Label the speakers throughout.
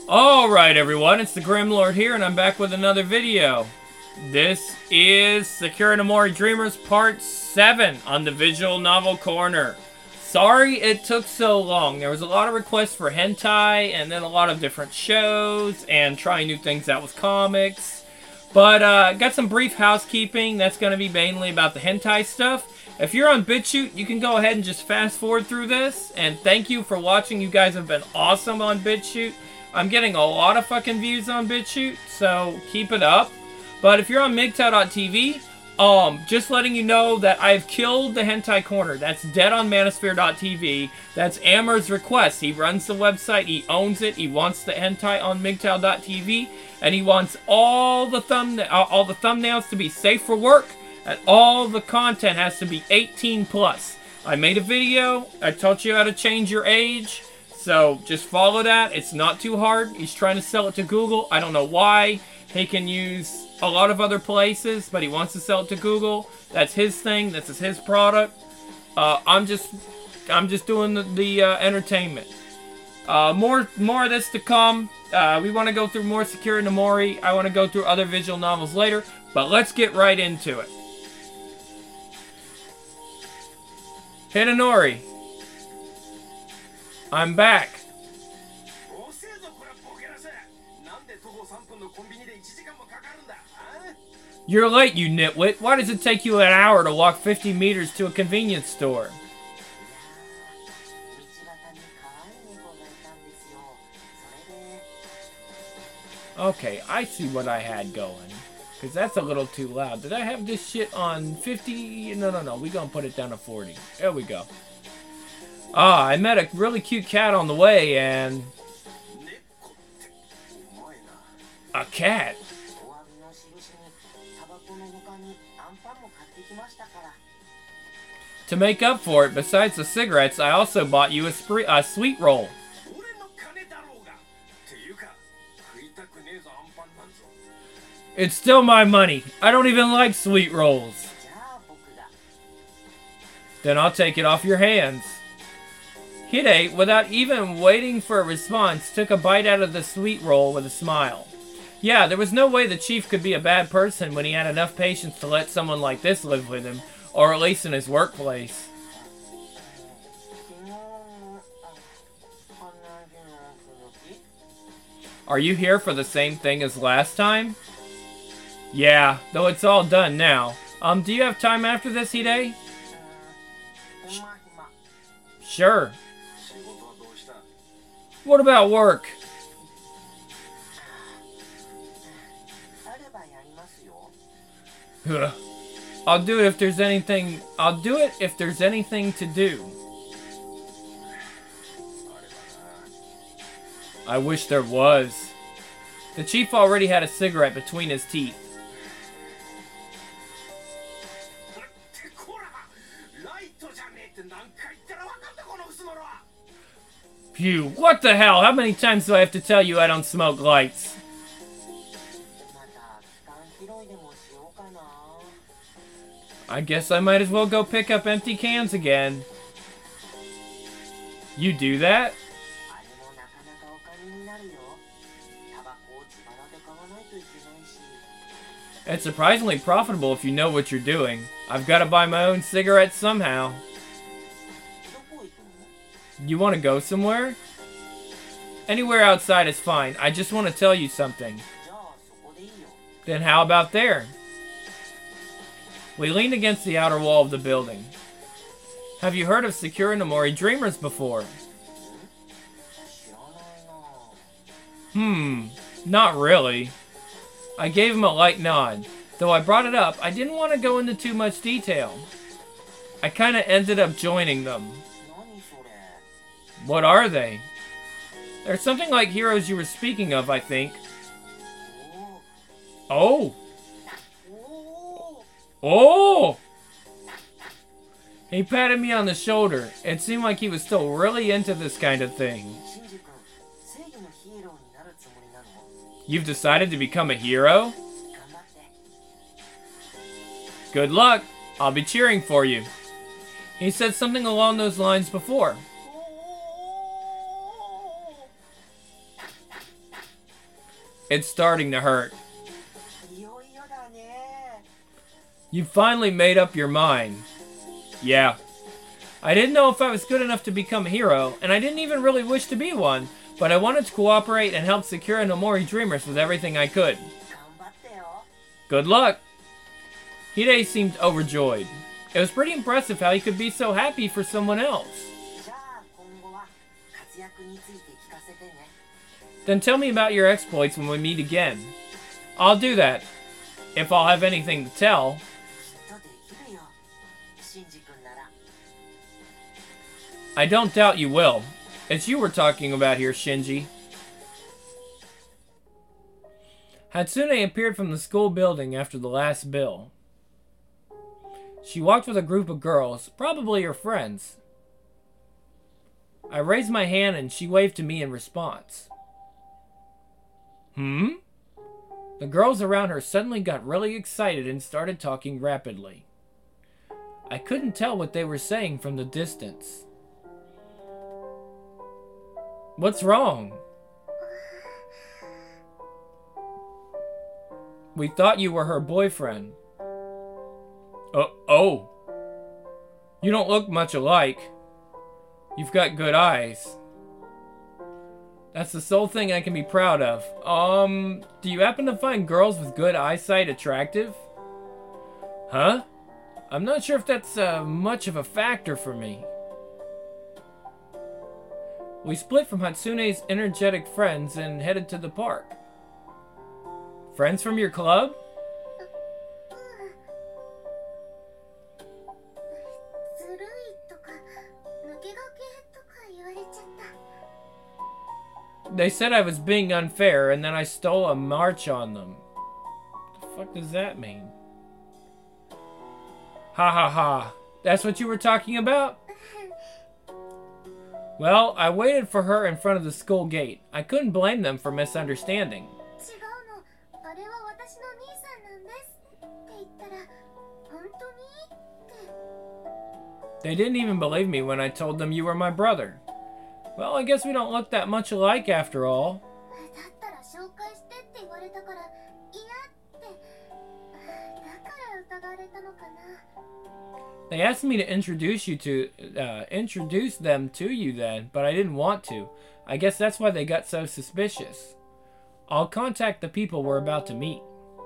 Speaker 1: Alright everyone, it's the Grimlord here and I'm back with another video. This is Sakura no Mori Dreamers Part 7 on the Visual Novel Corner. Sorry it took so long. There was a lot of requests for hentai and then a lot of different shows and trying new things out with comics. But got some brief housekeeping. That's going to be mainly about the hentai stuff. If you're on BitChute, you can go ahead and just fast forward through this. And thank you for watching. You guys have been awesome on BitChute. I'm getting a lot of fucking views on BitChute, so keep it up. But if you're on MGTOW.tv, just letting you know that I've killed the Hentai Corner. That's dead on Manosphere.tv. That's Amer's request. He runs the website, he owns it, he wants the hentai on MGTOW.tv, and he wants all the thumbnails to be safe for work, and all the content has to be 18 plus. I made a video, I taught you how to change your age. So, just follow that. It's not too hard. He's trying to sell it to Google. I don't know why. He can use a lot of other places, but he wants to sell it to Google. That's his thing. This is his product. I'm just doing the entertainment. More of this to come. We want to go through more Sakura no Mori. I want to go through other visual novels later, but let's get right into it. Hidenori. I'm back. You're late, you nitwit. Why does it take you an hour to walk 50 meters to a convenience store? Okay, I see what I had going. Because that's a little too loud. Did I have this shit on 50? No. We're going to put it down to 40. There we go. Ah, I met a really cute cat on the way, and... a cat? To make up for it, besides the cigarettes, I also bought you a sweet roll. It's still my money. I don't even like sweet rolls. Then I'll take it off your hands. Hide, without even waiting for a response, took a bite out of the sweet roll with a smile. Yeah, there was no way the chief could be a bad person when he had enough patience to let someone like this live with him, or at least in his workplace. Are you here for the same thing as last time? Yeah, though it's all done now. Do you have time after this, Hide? Sure. What about work? I'll do it if there's anything. I'll do it if there's anything to do. I wish there was. The chief already had a cigarette between his teeth. Phew, what the hell? How many times do I have to tell you I don't smoke lights? I guess I might as well go pick up empty cans again. You do that? It's surprisingly profitable if you know what you're doing. I've got to buy my own cigarettes somehow. You want to go somewhere? Anywhere outside is fine. I just want to tell you something. Then how about there? We leaned against the outer wall of the building. Have you heard of Sakura no Mori Dreamers before? Not really. I gave him a light nod. Though I brought it up, I didn't want to go into too much detail. I kind of ended up joining them. What are they? They're something like heroes you were speaking of, I think. Oh! Oh! He patted me on the shoulder. It seemed like he was still really into this kind of thing. You've decided to become a hero? Good luck. I'll be cheering for you. He said something along those lines before. It's starting to hurt. You finally made up your mind. Yeah. I didn't know if I was good enough to become a hero, and I didn't even really wish to be one, but I wanted to cooperate and help Sakura no Mori Dreamers with everything I could. Good luck! Hide seemed overjoyed. It was pretty impressive how he could be so happy for someone else. Then tell me about your exploits when we meet again. I'll do that, if I'll have anything to tell. I don't doubt you will. It's you we're talking about here, Shinji. Hatsune appeared from the school building after the last bill. She walked with a group of girls, probably her friends. I raised my hand and she waved to me in response. The girls around her suddenly got really excited and started talking rapidly. I couldn't tell what they were saying from the distance. What's wrong? We thought you were her boyfriend. Oh. You don't look much alike. You've got good eyes. That's the sole thing I can be proud of. Do you happen to find girls with good eyesight attractive? Huh? I'm not sure if that's much of a factor for me. We split from Hatsune's energetic friends and headed to the park. Friends from your club? They said I was being unfair and then I stole a march on them. What the fuck does that mean? Ha ha ha. That's what you were talking about? Well, I waited for her in front of the school gate. I couldn't blame them for misunderstanding. They didn't even believe me when I told them you were my brother. Well, I guess we don't look that much alike after all. They asked me to introduce them to you then, but I didn't want to. I guess that's why they got so suspicious. I'll contact the people we're about to meet.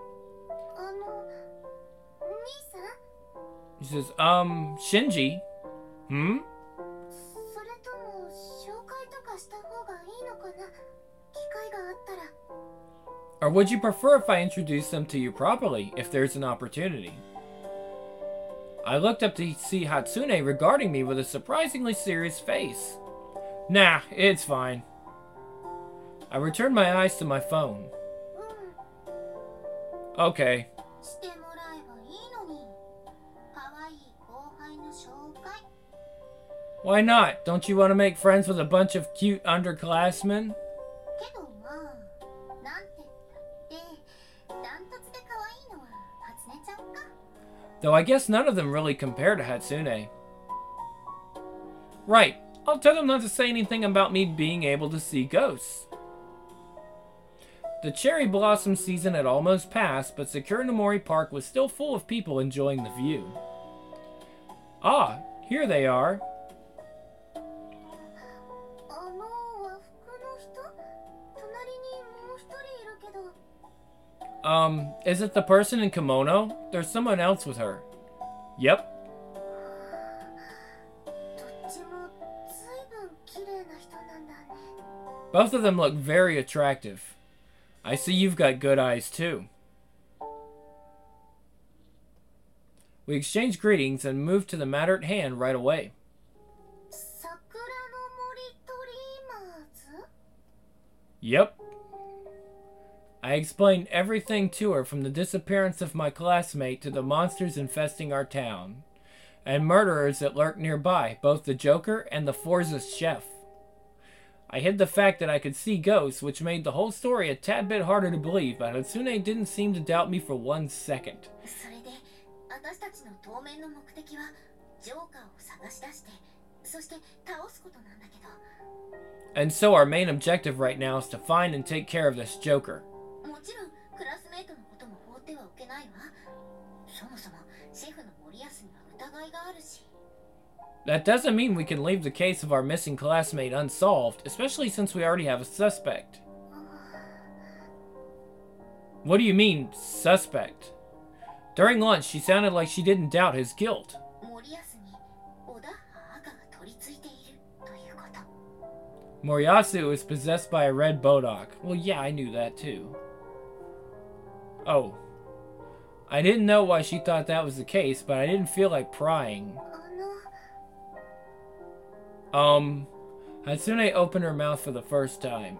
Speaker 1: He says, Shinji? Or would you prefer if I introduce them to you properly, if there's an opportunity? I looked up to see Hatsune regarding me with a surprisingly serious face. Nah, it's fine. I returned my eyes to my phone. Okay. Why not? Don't you want to make friends with a bunch of cute underclassmen? Though I guess none of them really compare to Hatsune. Right. I'll tell them not to say anything about me being able to see ghosts. The cherry blossom season had almost passed, but Sakura no Mori Park was still full of people enjoying the view. Ah, here they are. Is it the person in kimono? There's someone else with her. Yep. Both of them look very attractive. I see you've got good eyes too. We exchanged greetings and moved to the matter at hand right away. Yep. I explained everything to her, from the disappearance of my classmate to the monsters infesting our town, and murderers that lurk nearby, both the Joker and the Forza's chef. I hid the fact that I could see ghosts, which made the whole story a tad bit harder to believe, but Hatsune didn't seem to doubt me for 1 second. And so our main objective right now is to find and take care of this Joker.
Speaker 2: ちろんクラスメートのことも放ってはおけないわ。そもそもシェフの森安には疑いがあるし。
Speaker 1: That doesn't mean we can leave the case of our missing classmate unsolved, especially since we already have a suspect. What do you mean, suspect? During lunch, she sounded like she didn't doubt his guilt. Moriyasu is possessed by a red Bodok. Well, yeah, I knew that too. Oh. I didn't know why she thought that was the case, but I didn't feel like prying. Hatsune opened her mouth for the first time.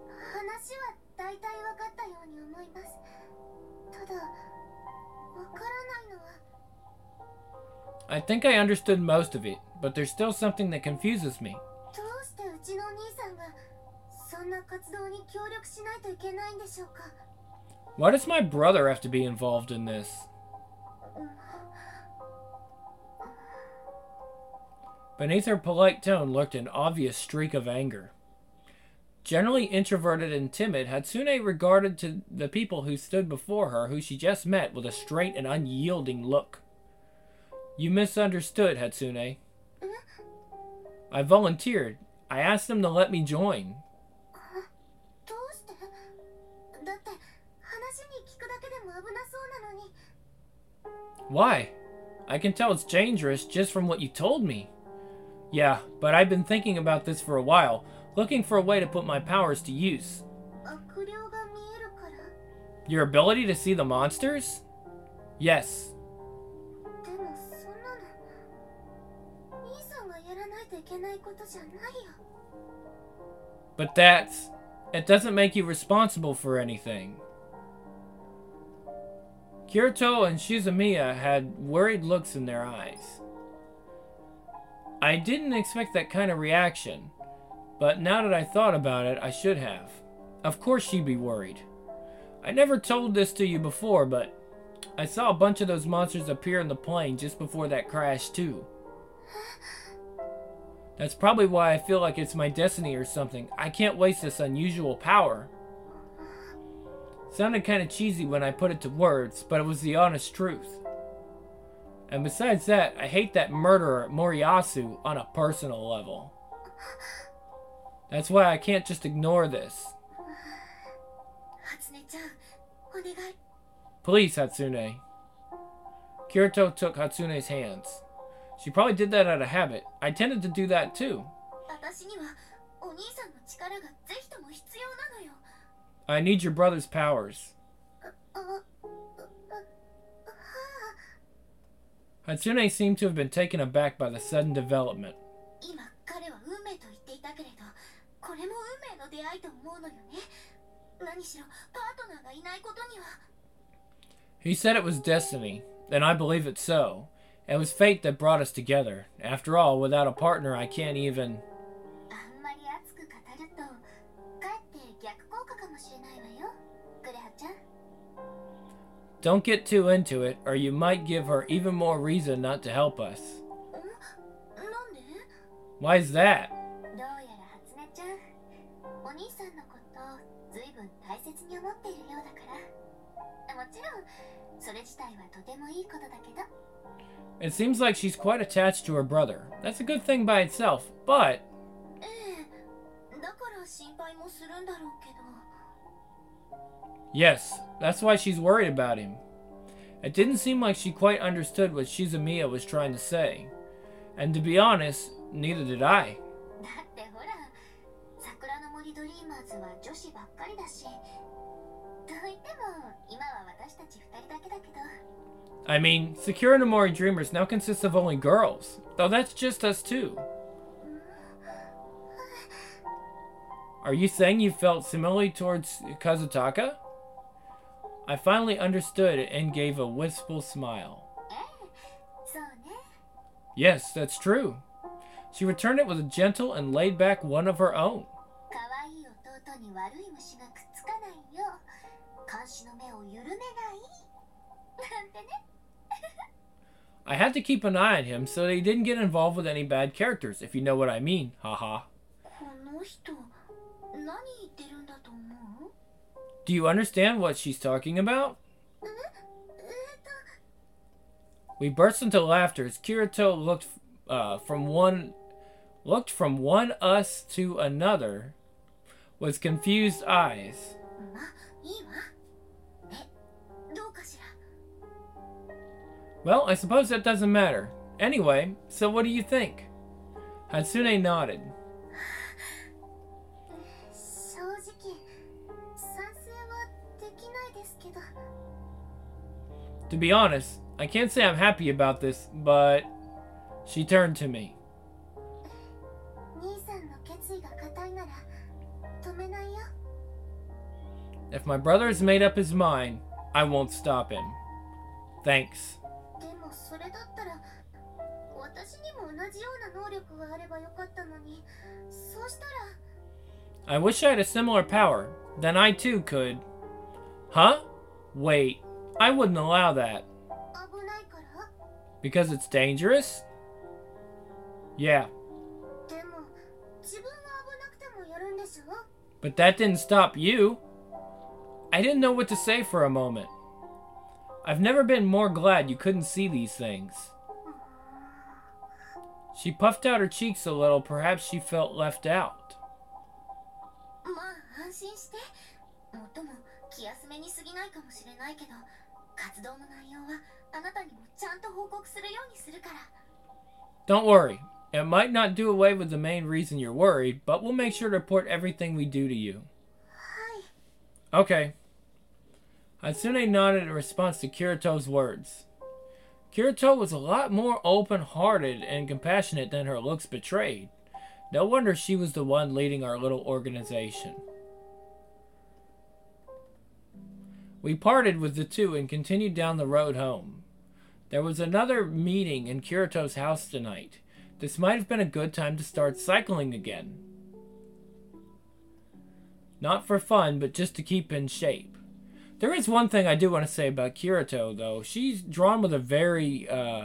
Speaker 1: I think I understood most of it, but there's still something that confuses me. Why does my brother have to be involved in this? Beneath her polite tone lurked an obvious streak of anger. Generally introverted and timid, Hatsune regarded to the people who stood before her, who she just met, with a straight and unyielding look. You misunderstood, Hatsune. I volunteered. I asked them to let me join. Why? I can tell it's dangerous just from what you told me. Yeah, but I've been thinking about this for a while, looking for a way to put my powers to use. Your ability to see the monsters? Yes. But it doesn't make you responsible for anything. Kirito and Shizumiya had worried looks in their eyes. I didn't expect that kind of reaction, but now that I thought about it, I should have. Of course she'd be worried. I never told this to you before, but I saw a bunch of those monsters appear in the plane just before that crash too. That's probably why I feel like it's my destiny or something. I can't waste this unusual power. Sounded kind of cheesy when I put it to words, but it was the honest truth. And besides that, I hate that murderer, Moriyasu, on a personal level. That's why I can't just ignore this. Please, Hatsune. Kirito took Hatsune's hands. She probably did that out of habit. I tended to do that too. I need your brother's powers. Hatsune seemed to have been taken aback by the sudden development. He said it was destiny, and I believe it so. It was fate that brought us together. After all, without a partner, I can't even... Don't get too into it, or you might give her even more reason not to help us. Why is that? It seems like she's quite attached to her brother. That's a good thing by itself, but... Yes, that's why she's worried about him. It didn't seem like she quite understood what Shizumiya was trying to say. And to be honest, neither did I. I mean, Sakura no Mori Dreamers now consists of only girls, though that's just us too. Are you saying you felt similarly towards Kazutaka? I finally understood and gave a wistful smile. Yes, that's true. She returned it with a gentle and laid-back one of her own. I had to keep an eye on him so that he didn't get involved with any bad characters, if you know what I mean, haha. Do you understand what she's talking about?
Speaker 2: えっ
Speaker 1: We burst into laughter as Kirito looked from one us to another with confused eyes.
Speaker 2: まあいいわ。どうかしら。
Speaker 1: Well, I suppose that doesn't matter. Anyway, so what do you think? Hatsune nodded.
Speaker 2: 正直賛成はできないですけど。
Speaker 1: To be honest, I can't say I'm happy about this, but she turned to me.
Speaker 2: 兄さんの決意が固いなら止めないよ。
Speaker 1: If my brother has made up his mind, I won't stop him. Thanks.
Speaker 2: でもそれだったら私にも同じような能力があればよかったのに、そうしたら
Speaker 1: I wish I had a similar power. Then I too could. Huh? Wait, I wouldn't allow that.
Speaker 2: 危ないから。
Speaker 1: Because it's dangerous? Yeah,
Speaker 2: でも自分は危なくてもやるんでしょ。
Speaker 1: but that didn't stop you. I didn't know what to say for a moment. I've never been more glad you couldn't see these things. She puffed out her cheeks a little. Perhaps she felt left out.
Speaker 2: まあ安心して。もっとも気休めに過ぎないかもしれないけど、活動の内容はあなたにもちゃんと報告するようにするから。
Speaker 1: Don't worry. It might not do away with the main reason you're worried, but we'll make sure to report everything we do to you.
Speaker 2: はい。
Speaker 1: Okay. Hatsune nodded in response to Kirito's words. Kirito was a lot more open-hearted and compassionate than her looks betrayed. No wonder she was the one leading our little organization. We parted with the two and continued down the road home. There was another meeting in Kirito's house tonight. This might have been a good time to start cycling again. Not for fun, but just to keep in shape. There is one thing I do want to say about Kirito, though. She's drawn with a very,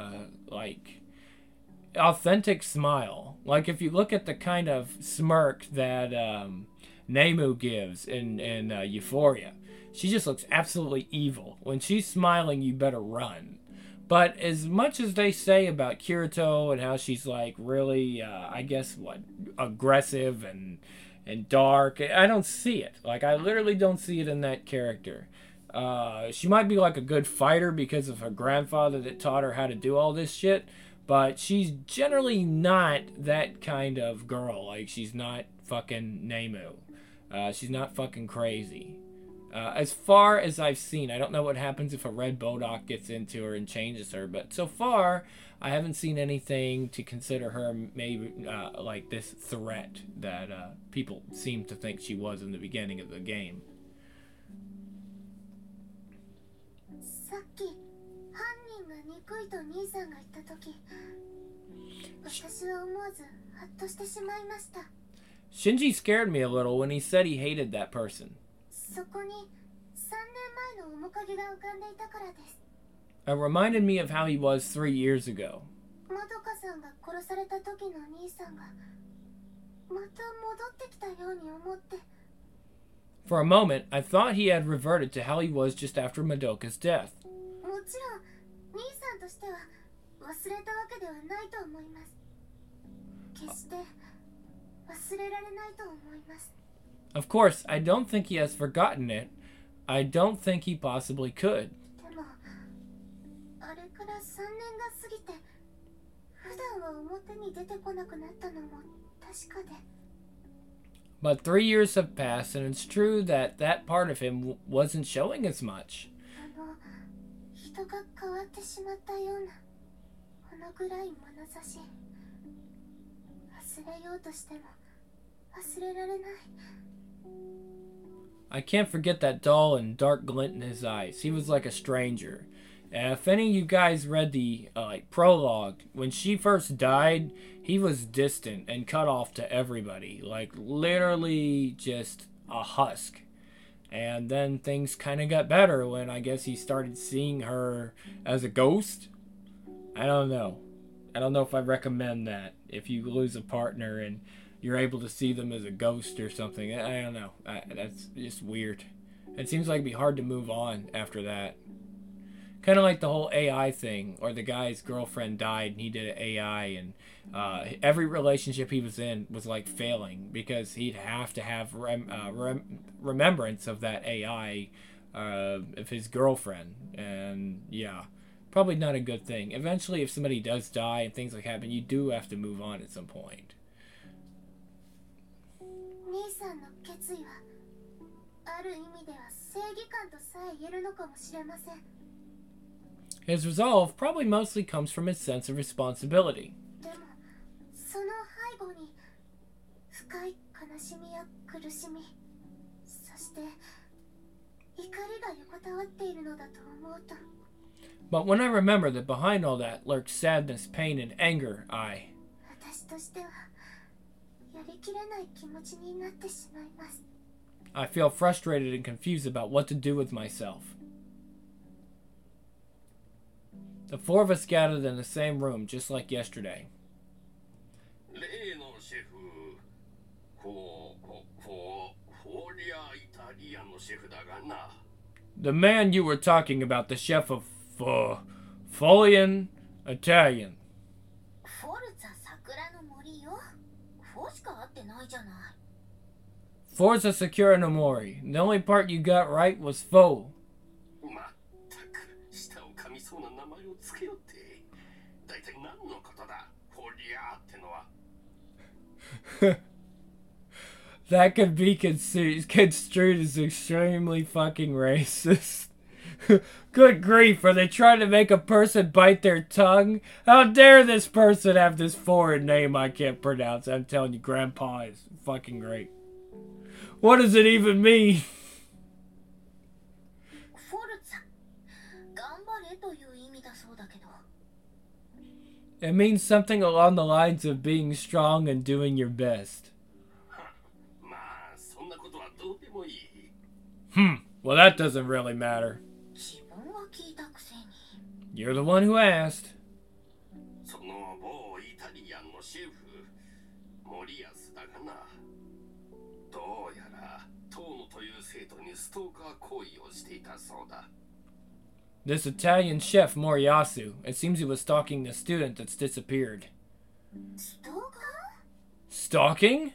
Speaker 1: authentic smile. Like, if you look at the kind of smirk that Nemu gives in Euphoria, she just looks absolutely evil. When she's smiling, you better run. But as much as they say about Kirito and how she's, like, really, aggressive and dark, I don't see it. Like, I literally don't see it in that character. She might be like a good fighter because of her grandfather that taught her how to do all this shit, but she's generally not that kind of girl. Like, she's not fucking Nemu. She's not fucking crazy. As far as I've seen, I don't know what happens if a red Bodok gets into her and changes her, but so far, I haven't seen anything to consider her maybe like this threat that people seem to think she was in the beginning of the game.
Speaker 2: さっき犯人が憎いと兄さんが言った時、私は思わずハッとしてしまいました。
Speaker 1: Shinji scared me a little when he said he hated that person.
Speaker 2: そこに3年前の面影が浮かんでいたからです。
Speaker 1: It reminded me of how he was 3 years ago.
Speaker 2: まどかさんが殺された時の兄さんがまた戻ってきたように思って。
Speaker 1: For a moment, I thought he had reverted to how he was just after Madoka's death.
Speaker 2: もちろん兄さんとしては忘れたわけではないと思います。決して忘れられないと思います。
Speaker 1: Of course, I don't think he has forgotten it. I don't think he possibly could.
Speaker 2: でもあれから3年が過ぎて普段は表に出てこなくなったのも確かで。
Speaker 1: But 3 years have passed, and it's true that that part of him wasn't showing as much.
Speaker 2: 人が変わってしまったようなこのぐらい眼差し、忘れようとしても忘れられない。
Speaker 1: I can't forget that dull and dark glint in his eyes. He was like a stranger. And if any of you guys read the prologue, when she first died, he was distant and cut off to everybody. Like, literally just a husk. And then things kind of got better when I guess he started seeing her as a ghost. I don't know. I don't know if I recommend that. If you lose a partner and you're able to see them as a ghost or something. I don't know. That's just weird. It seems like it'd be hard to move on after that. Kind of like the whole AI thing, or the guy's girlfriend died and he did AI, and every relationship he was in was like failing because he'd have to have remembrance of that AI of his girlfriend. And yeah, probably not a good thing. Eventually, if somebody does die and things like happen, you do have to move on at some point.
Speaker 2: 兄さんの決意はある意味では正義感とさえ言えるのかもしれません。
Speaker 1: His resolve probably mostly comes from his sense of responsibility.
Speaker 2: でもその背後に深い悲しみや苦しみ、そして怒りが横たわっているのだと思うと。
Speaker 1: But when I remember that behind all that lurks sadness, pain, and anger,
Speaker 2: 私としてはやりきれない気持ちになってしまいます。
Speaker 1: I feel frustrated and confused about what to do with myself. The four of us gathered in the same room, just like yesterday. The man you were talking about, the chef of Folian Italian.
Speaker 2: フォルツァ桜の森よ。フォしか合ってないじゃない。
Speaker 1: Forza Sakura no Mori. The only part you got right was Fo. That could be construed as extremely fucking racist. Good grief, are they trying to make a person bite their tongue? How dare this person have this foreign name I can't pronounce? I'm telling you, Grandpa is fucking great. What does it even mean?
Speaker 2: フォルツァ、頑張れという意味だそうだけど。
Speaker 1: It means something along the lines of being strong and doing your best. Well, that doesn't really matter.
Speaker 2: 自分が聞いたくせに。
Speaker 1: You're the one who asked.
Speaker 3: その某イタリアンのシェフ、森安だがな。どうやら遠野という生徒にストーカー行為をしていたそうだ。
Speaker 1: This Italian chef, Moriyasu, it seems he was stalking the student that's disappeared.
Speaker 2: ストーカー？
Speaker 1: Stalking?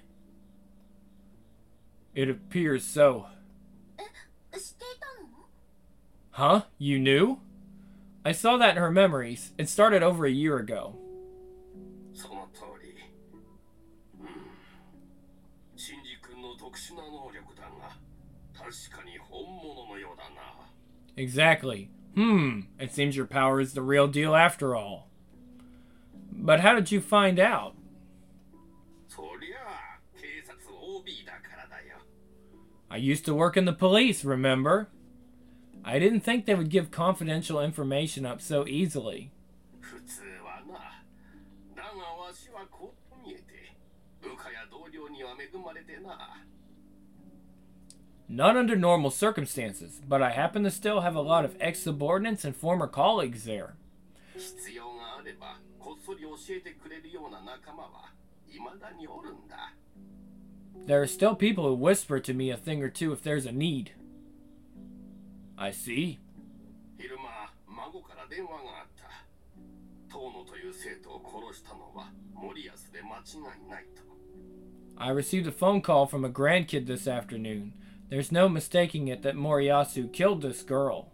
Speaker 1: It appears so.
Speaker 2: 知っていたの？
Speaker 1: Huh? You knew? I saw that in her memories. It started over a year ago.
Speaker 3: その通り。シンジ君の特殊な能力だが、確かに本物のようだな。
Speaker 1: Exactly. It seems your power is the real deal after all. But how did you find out?
Speaker 3: そりゃあ、警察 OB だからだよ。
Speaker 1: I used to work in the police, remember? I didn't think they would give confidential information up so easily.
Speaker 3: 普通はな。だがわしはこう見えて、部下や同僚には恵まれてな。
Speaker 1: Not under normal circumstances, but I happen to still have a lot of ex-subordinates and former colleagues there.
Speaker 3: 必要があれば、こっそり教えてくれるような仲間は未だにおるんだ。
Speaker 1: There are still people who whisper to me a thing or two if there's a need. I see.
Speaker 3: 昼間、孫から電話があった。遠野という生徒を殺したのは森安で間違いないと。
Speaker 1: I received a phone call from a grandkid this afternoon. There's no mistaking it that Moriyasu killed this girl.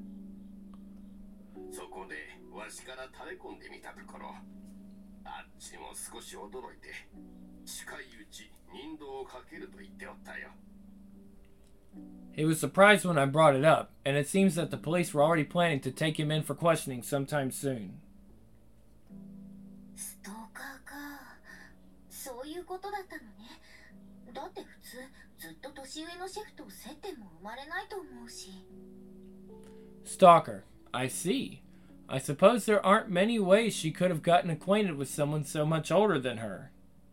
Speaker 3: そこでわしから垂れ込んでみたところ、あっちも少し驚いて、近いうち人道をかけると言っておったよ。
Speaker 1: He was surprised when I brought it up, and it seems that the police were already planning to take him in for questioning sometime soon.
Speaker 2: ストーカーか。そういうことだったのね。だって普通、ずっと年上のシェフと接点も生まれないと思うし。
Speaker 1: Stalker. I see. I suppose there aren't many ways she could have gotten acquainted with someone so much older than her.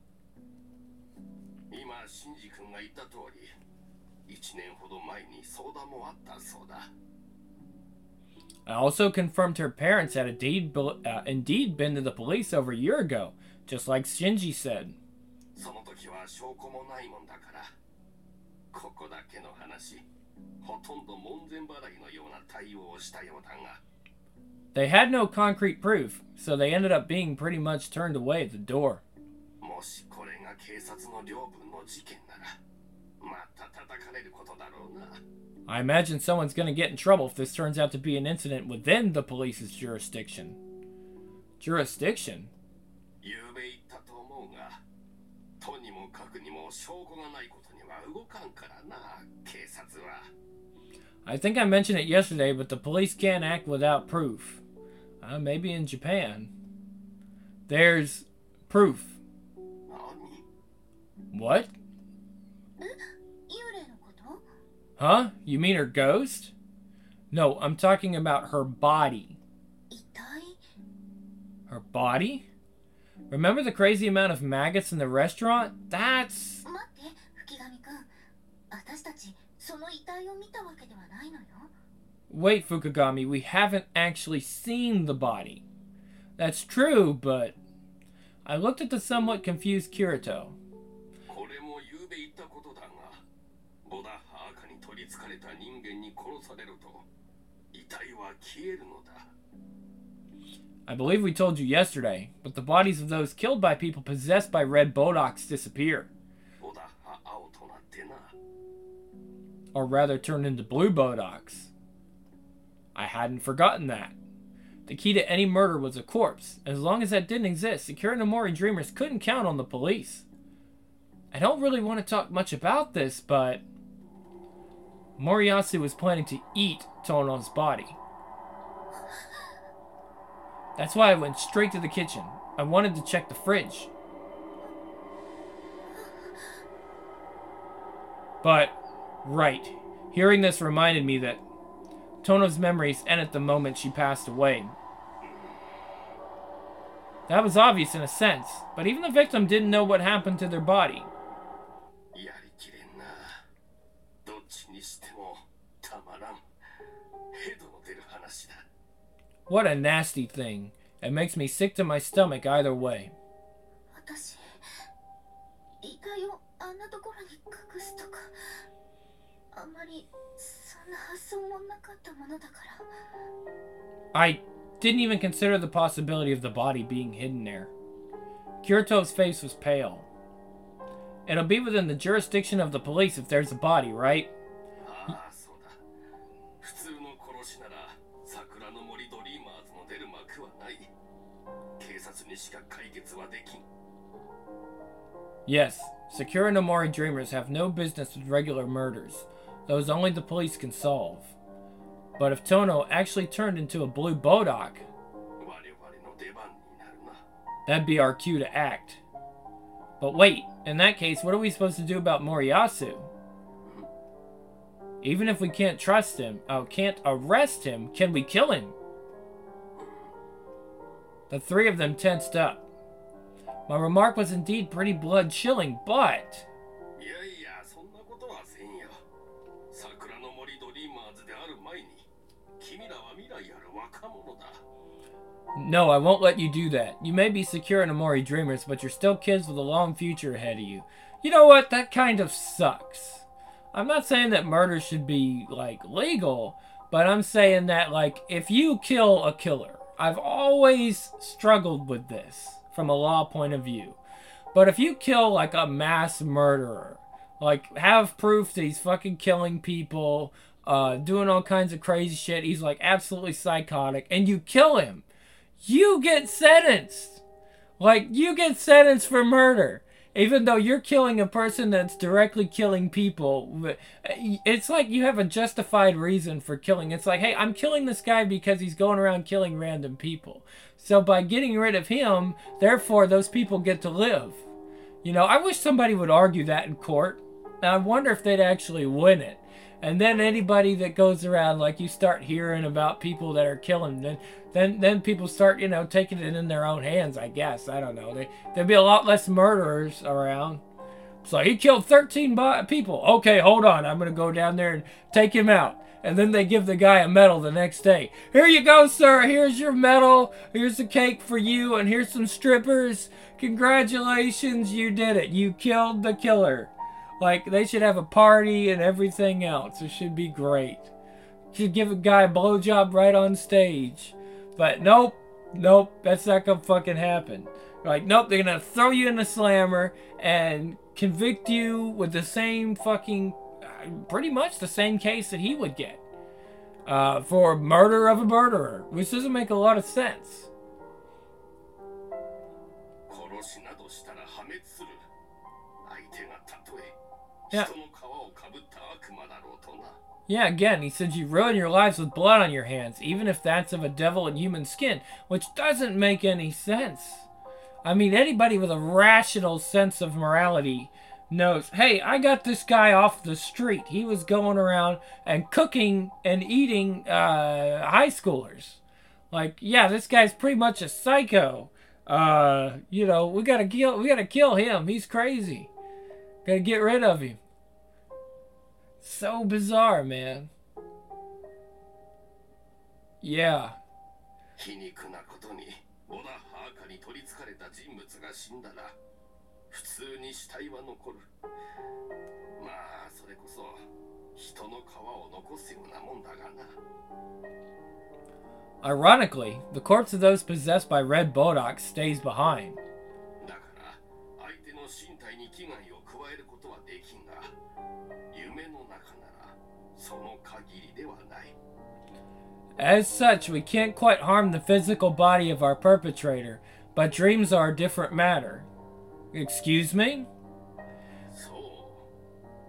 Speaker 3: 今、シンジ君が言った通り、1年ほど前に相談もあったそうだ。
Speaker 1: I also confirmed her parents had indeed been to the police over a year ago, just like Shinji said.
Speaker 3: その時は証拠もないもんだから、ここだけの話、 ほとんど門前払いのような対応をしたようだが。
Speaker 1: They had no concrete proof, so they ended up being pretty much turned away at the door.
Speaker 3: もしこれが警察の領分の事件なら、また叩かれることだろうな。
Speaker 1: I imagine someone's going to get in trouble if this turns out to be an incident within the police's jurisdiction. Jurisdiction?
Speaker 3: ゆうべ言ったと思うが、とにもかくにも証拠がないことには動かんからな、警察は。
Speaker 1: I think I mentioned it yesterday, but the police can't act without proof. Maybe in Japan. There's proof.
Speaker 3: 何?
Speaker 1: What?
Speaker 2: 幽霊のこと?
Speaker 1: Huh? You mean her ghost? No, I'm talking about her body.
Speaker 2: 遺体?
Speaker 1: Her body? Remember the crazy amount of maggots in the restaurant? That's...
Speaker 2: 待って、吹上くん。私たち、その遺体を見たわけではないのよ。
Speaker 1: Wait, Fukugami, we haven't actually seen the body. That's true, but... I looked at the somewhat confused Kirito.
Speaker 3: これもゆうべ言ったことだが、ボダッハ赤に取り憑かれた人間に殺されると、遺体は消えるのだ。
Speaker 1: I believe we told you yesterday, but the bodies of those killed by people possessed by red Bodocs disappear.
Speaker 3: ボダッハ青となってな。
Speaker 1: Or rather turned into blue Bodocs. I hadn't forgotten that. The key to any murder was a corpse. As long as that didn't exist, Sakura no Mori Dreamers couldn't count on the police. I don't really want to talk much about this, but... Moriyasu was planning to eat Tono's body. That's why I went straight to the kitchen. I wanted to check the fridge. But, right. Hearing this reminded me that Tono's memories ended the moment she passed away. That was obvious in a sense, but even the victim didn't know what happened to their body. What a nasty thing. It makes me sick to my stomach either way.
Speaker 2: 私、遺体をあんなところに隠すとか、あんまりそんな発想もなかったものだから。
Speaker 1: I didn't even consider the possibility of the body being hidden there. Kirito's face was pale. It'll be within the jurisdiction of the police if there's a body, right? Yes, Sakura no Mori Dreamers have no business with regular murders, those only the police can solve. But if Tono actually turned into a blue Bodoc, that'd be our cue to act. But wait, in that case, what are we supposed to do about Moriyasu? Even if we can't trust him, can't arrest him, can we kill him? The three of them tensed up. My remark was indeed pretty blood-chilling, but... No, I won't let you do that. You may be Sakura no Mori Dreamers, but you're still kids with a long future ahead of you. You know what? That kind of sucks. I'm not saying that murder should be, like, legal, but I'm saying that, like, if you kill a killer, I've always struggled with this from a law point of view. But if you kill, like, a mass murderer, like, have proof that he's fucking killing people, doing all kinds of crazy shit, he's, like, absolutely psychotic, and you kill him, you get sentenced. Like, you get sentenced for murder. Even though you're killing a person that's directly killing people, it's like you have a justified reason for killing. It's like, hey, I'm killing this guy because he's going around killing random people. So by getting rid of him, therefore those people get to live. You know, I wish somebody would argue that in court. Now, I wonder if they'd actually win it. And then anybody that goes around, like, you start hearing about people that are killing, then people start, you know, taking it in their own hands, I guess. I don't know. There'd be a lot less murderers around. So he killed 13 people. Okay, hold on. I'm going to go down there and take him out. And then they give the guy a medal the next day. Here you go, sir. Here's your medal. Here's a cake for you. And here's some strippers. Congratulations, you did it. You killed the killer. Like, they should have a party and everything else. It should be great. Should give a guy a blowjob right on stage. But nope, that's not gonna fucking happen. Like, nope, they're gonna throw you in the slammer and convict you with the same fucking, pretty much the same case that he would get. For murder of a murderer, which doesn't make a lot of sense. Yeah. Yeah, again, he said you ruin your lives with blood on your hands, even if that's of a devil in human skin, which doesn't make any sense. I mean, anybody with a rational sense of morality knows, hey, I got this guy off the street. He was going around and cooking and eating high schoolers. Like, yeah, this guy's pretty much a psycho. You know, we gotta kill him. He's crazy. Gotta get rid of him. So bizarre, man. Yeah.
Speaker 3: 皮肉なことにボダ・ハーカに取り憑かれた人物が死んだら普通に死体は残る。まあそれこそ人の皮を残すようなもんだがな。
Speaker 1: Ironically, the corpse of those possessed by Red Bodox stays behind.
Speaker 3: だから相手の身体に危害を加えることはできんが、夢の中ならその限りではない。
Speaker 1: As such, we can't quite harm the physical body of our perpetrator, but dreams are a different matter. Excuse me?
Speaker 3: そう、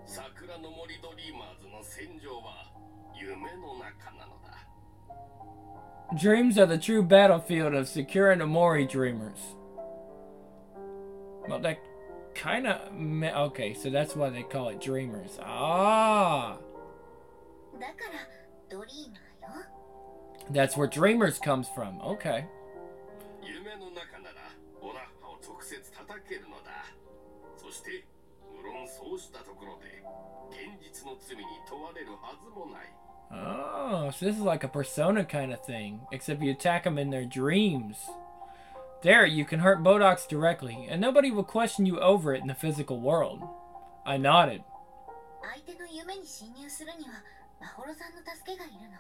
Speaker 3: 桜の森ドリーマーズの戦場は夢の中なのだ。
Speaker 1: Dreams are the true battlefield of Sakura no Mori dreamers. Well, that kind of... Okay, so that's why they call it dreamers. Ah!
Speaker 2: だからドリーマーよ。
Speaker 1: That's where dreamers comes from. Okay.
Speaker 3: 夢の中ならオラッハを直接叩けるのだ。そして無論そうしたところで現実の罪に問われるはずもない。
Speaker 1: Oh, so this is like a persona kind of thing, except you attack them in their dreams. There, you can hurt Bodox directly, and nobody will question you over it in the physical world. I nodded.
Speaker 2: 相手の夢に侵入するにはマホロさんの助けがいるの。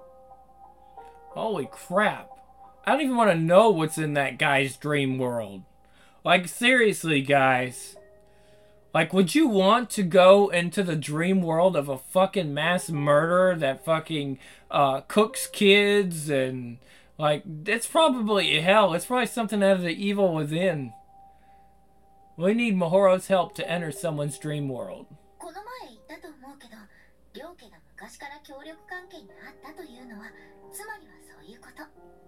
Speaker 1: Holy crap. I don't even want to know what's in that guy's dream world. Like, seriously, guys. Like, would you want to go into the dream world of a fucking mass murderer that fucking cooks kids and, like, it's probably hell. It's probably something out of the evil within. We need Mahoro's help to enter someone's dream world.
Speaker 2: この前言ったと思うけど、両家が昔から協力関係にあったというのは、つまりはそういうこと。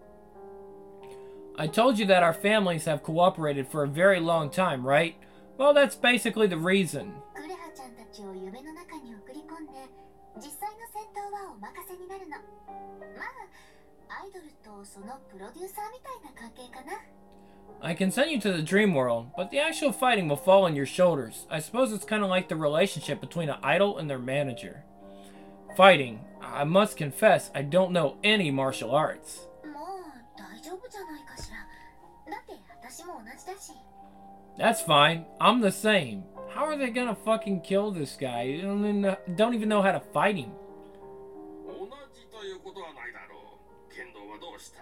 Speaker 1: I told you that our families have cooperated for a very long time, right? Well, that's basically the reason.
Speaker 2: クレハちゃんたちを夢の中に送り込んで、実際の戦闘はお任せになるの。まあ、アイドルとそのプロデューサーみたいな関係かな。
Speaker 1: I can send you to the dream world, but the actual fighting will fall on your shoulders. I suppose it's kind of like the relationship between an idol and their manager. Fighting. I must confess, I don't know any martial arts.
Speaker 2: もう大丈夫じゃないかしら。だって私も同じだし。
Speaker 1: That's fine. I'm the same. How are they gonna fucking kill this guy? You don't even know how to fight him.
Speaker 3: 同じということはないだろう。剣道はどうした？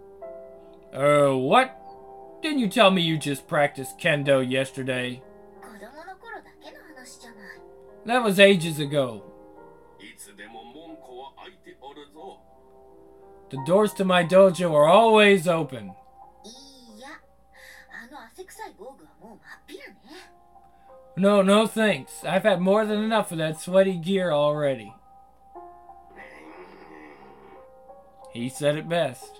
Speaker 1: What? Didn't you tell me you just practiced kendo yesterday?
Speaker 2: 子供の頃だけの話じゃない。
Speaker 1: That was ages ago.
Speaker 3: いつでも門戸は開いておるぞ。
Speaker 1: The doors to my dojo are always open.
Speaker 2: いや、あの汗臭い防具はもう真っ平ね。
Speaker 1: No, no thanks. I've had more than enough of that sweaty gear already. He said it best.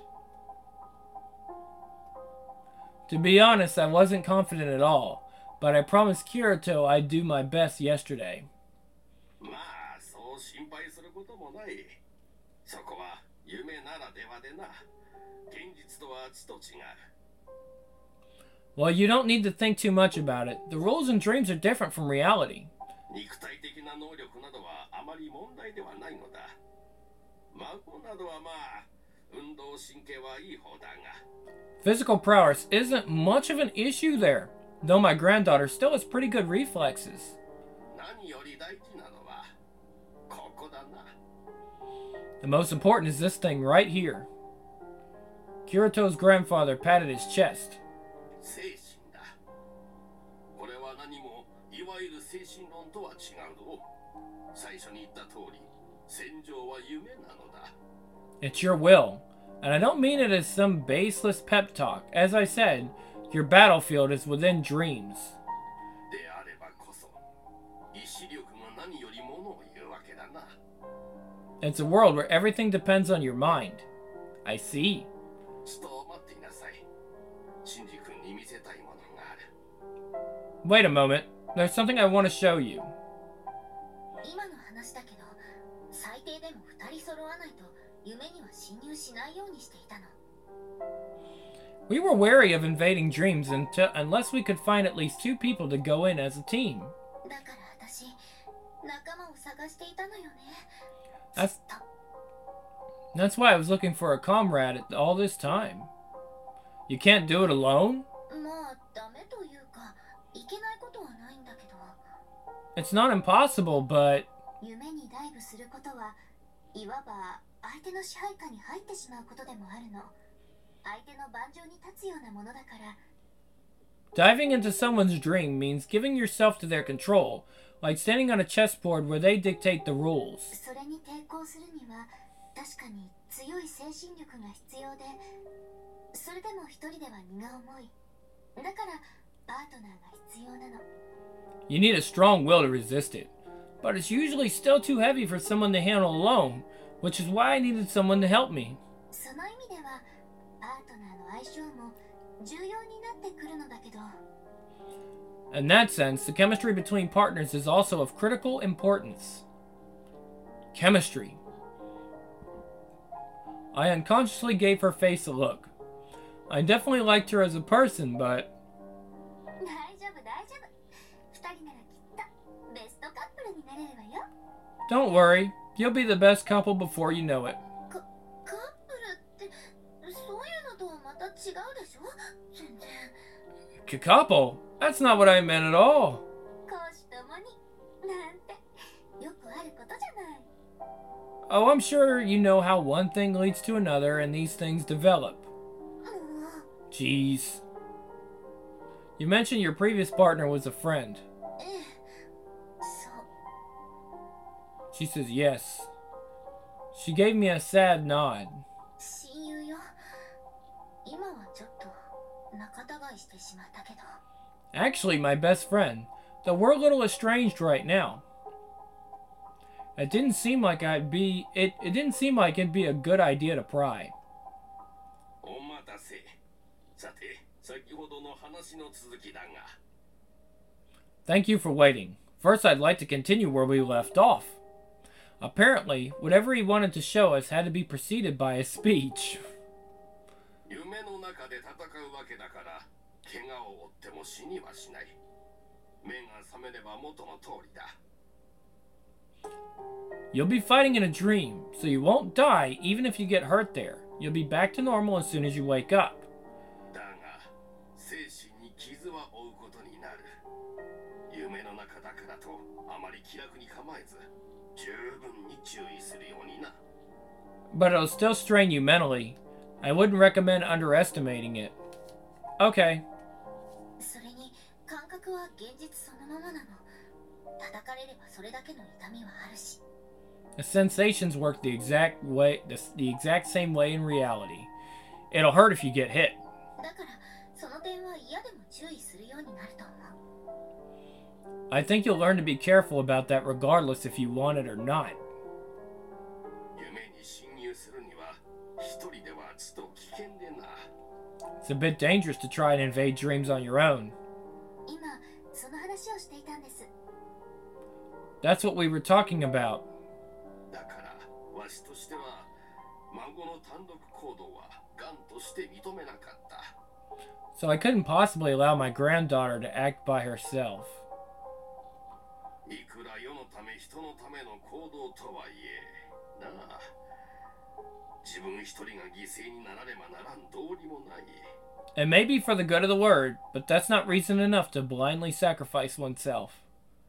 Speaker 1: To be honest, I wasn't confident at all, but I promised Kirito I'd do my best yesterday.
Speaker 3: まあ、そう心配することもない。そこは夢ならではでな。現実とはちと違う。
Speaker 1: Well, you don't need to think too much about it. The rules and dreams are different from reality.
Speaker 3: 肉体的な能力などはあまり問題ではないのだ。孫などはまあ、運動神経はいい方だが。
Speaker 1: Physical prowess isn't much of an issue there, though my granddaughter still has pretty good reflexes.
Speaker 3: 何より大事なのはここだな。
Speaker 1: The most important is this thing right here. Kirito's grandfather patted his chest.
Speaker 3: 精神だ。これは何もいわゆる精神論とは違うぞ。最初に言った通り、戦場は夢なのだ。
Speaker 1: It's your will. And I don't mean it as some baseless pep talk. As I said, your battlefield is within dreams.
Speaker 3: であればこそ、意志力が何よりものを言うわけだな。
Speaker 1: It's a world where everything depends on your mind. I see.
Speaker 3: ちょっと待っていなさい。シンジ君に見せたいものがある。
Speaker 1: Wait a moment. There's something I want to show you.
Speaker 2: 今の話だけど、最低でも2人揃わないと夢には侵入しないようにしていたの。
Speaker 1: We were wary of invading dreams unless we could find at least 2 people to go in as a team.
Speaker 2: だから私、仲間を探していたのよね。
Speaker 1: That's why I was looking for a comrade all this time. You can't do it alone?
Speaker 2: まあダメというか、いけないことはないんだけど。
Speaker 1: It's not impossible, but
Speaker 2: 夢にダイブすることはいわば相手の支配下に入ってしまうことでもあるの。相手の盤上に立つようなものだから。
Speaker 1: diving into someone's dream means giving yourself to their control, like standing on a chessboard where they dictate the rules.
Speaker 2: それに抵抗するには確かに強い精神力が必要で、それでも一人では荷が重い。だからパートナーが必要なの。
Speaker 1: You need a strong will to resist it, but it's usually still too heavy for someone to handle alone, which is why I needed someone to help me.
Speaker 2: その意味ではパートナーの相性も重要になってくるのだけど。
Speaker 1: In that sense, the chemistry between partners is also of critical importance. Chemistry. I unconsciously gave her face a look. I definitely liked her as a person, but
Speaker 2: 大丈夫大丈夫。二人ならきっとベストカップルになれるわよ。
Speaker 1: don't worry, you'll be the best couple before you know it.
Speaker 2: カップルってそういうのとはまた違うでしょ。全然。
Speaker 1: Couple? That's not what I meant at all.
Speaker 2: 公私ともになんてよくあることじゃない。
Speaker 1: Oh, I'm sure you know how one thing leads to another and these things develop. Jeez. You mentioned your previous partner was a friend.
Speaker 2: ええ、そう。
Speaker 1: She says yes. She gave me a sad nod.
Speaker 2: 親友よ。今はちょっと仲違いしてしまったけど。
Speaker 1: Actually, my best friend, though we're a little estranged right now. It didn't seem like it'd be a good idea to pry.
Speaker 3: お待たせ。さて、先ほどの話の続きだが。
Speaker 1: Thank you for waiting. First, I'd like to continue where we left off. Apparently, whatever he wanted to show us had to be preceded by a speech.
Speaker 3: 夢の中で戦うわけだから、怪我を負っても死にはしない。目が覚めれば元の通りだ。
Speaker 1: You'll be fighting in a dream, so you won't die even if you get hurt there. You'll be back to normal as soon as you wake up.
Speaker 3: だが、精神に傷は負うことになる。夢の中だからとあまり気楽に構えず、十分に注意するようにな。
Speaker 1: But it'll still strain you mentally. I wouldn't recommend underestimating it. Okay.
Speaker 2: それに感覚は現実そのままなの。叩かれればそれだけの痛みはあるし。
Speaker 1: The sensations work the exact same way in reality. It'll hurt if you get hit.
Speaker 2: だからその点は嫌でも注意するようになると思う。
Speaker 1: I think you'll learn to be careful about that regardless if you want it or not.
Speaker 3: 夢に侵入するには一人ではちょっと危険でな。
Speaker 1: It's a bit dangerous to try and invade dreams on your own.
Speaker 2: 今その話をしていたんです。
Speaker 1: That's what we were talking about.
Speaker 3: だからわしとしては孫の単独行動は頑として認めなかった。
Speaker 1: So I couldn't possibly allow my granddaughter to act by herself.
Speaker 3: いくら世のため人のための行動とはいえなあ、自分一人が犠牲にならねばならん道理もない。
Speaker 1: It may be for the good of the word, but that's not reason enough to blindly sacrifice oneself.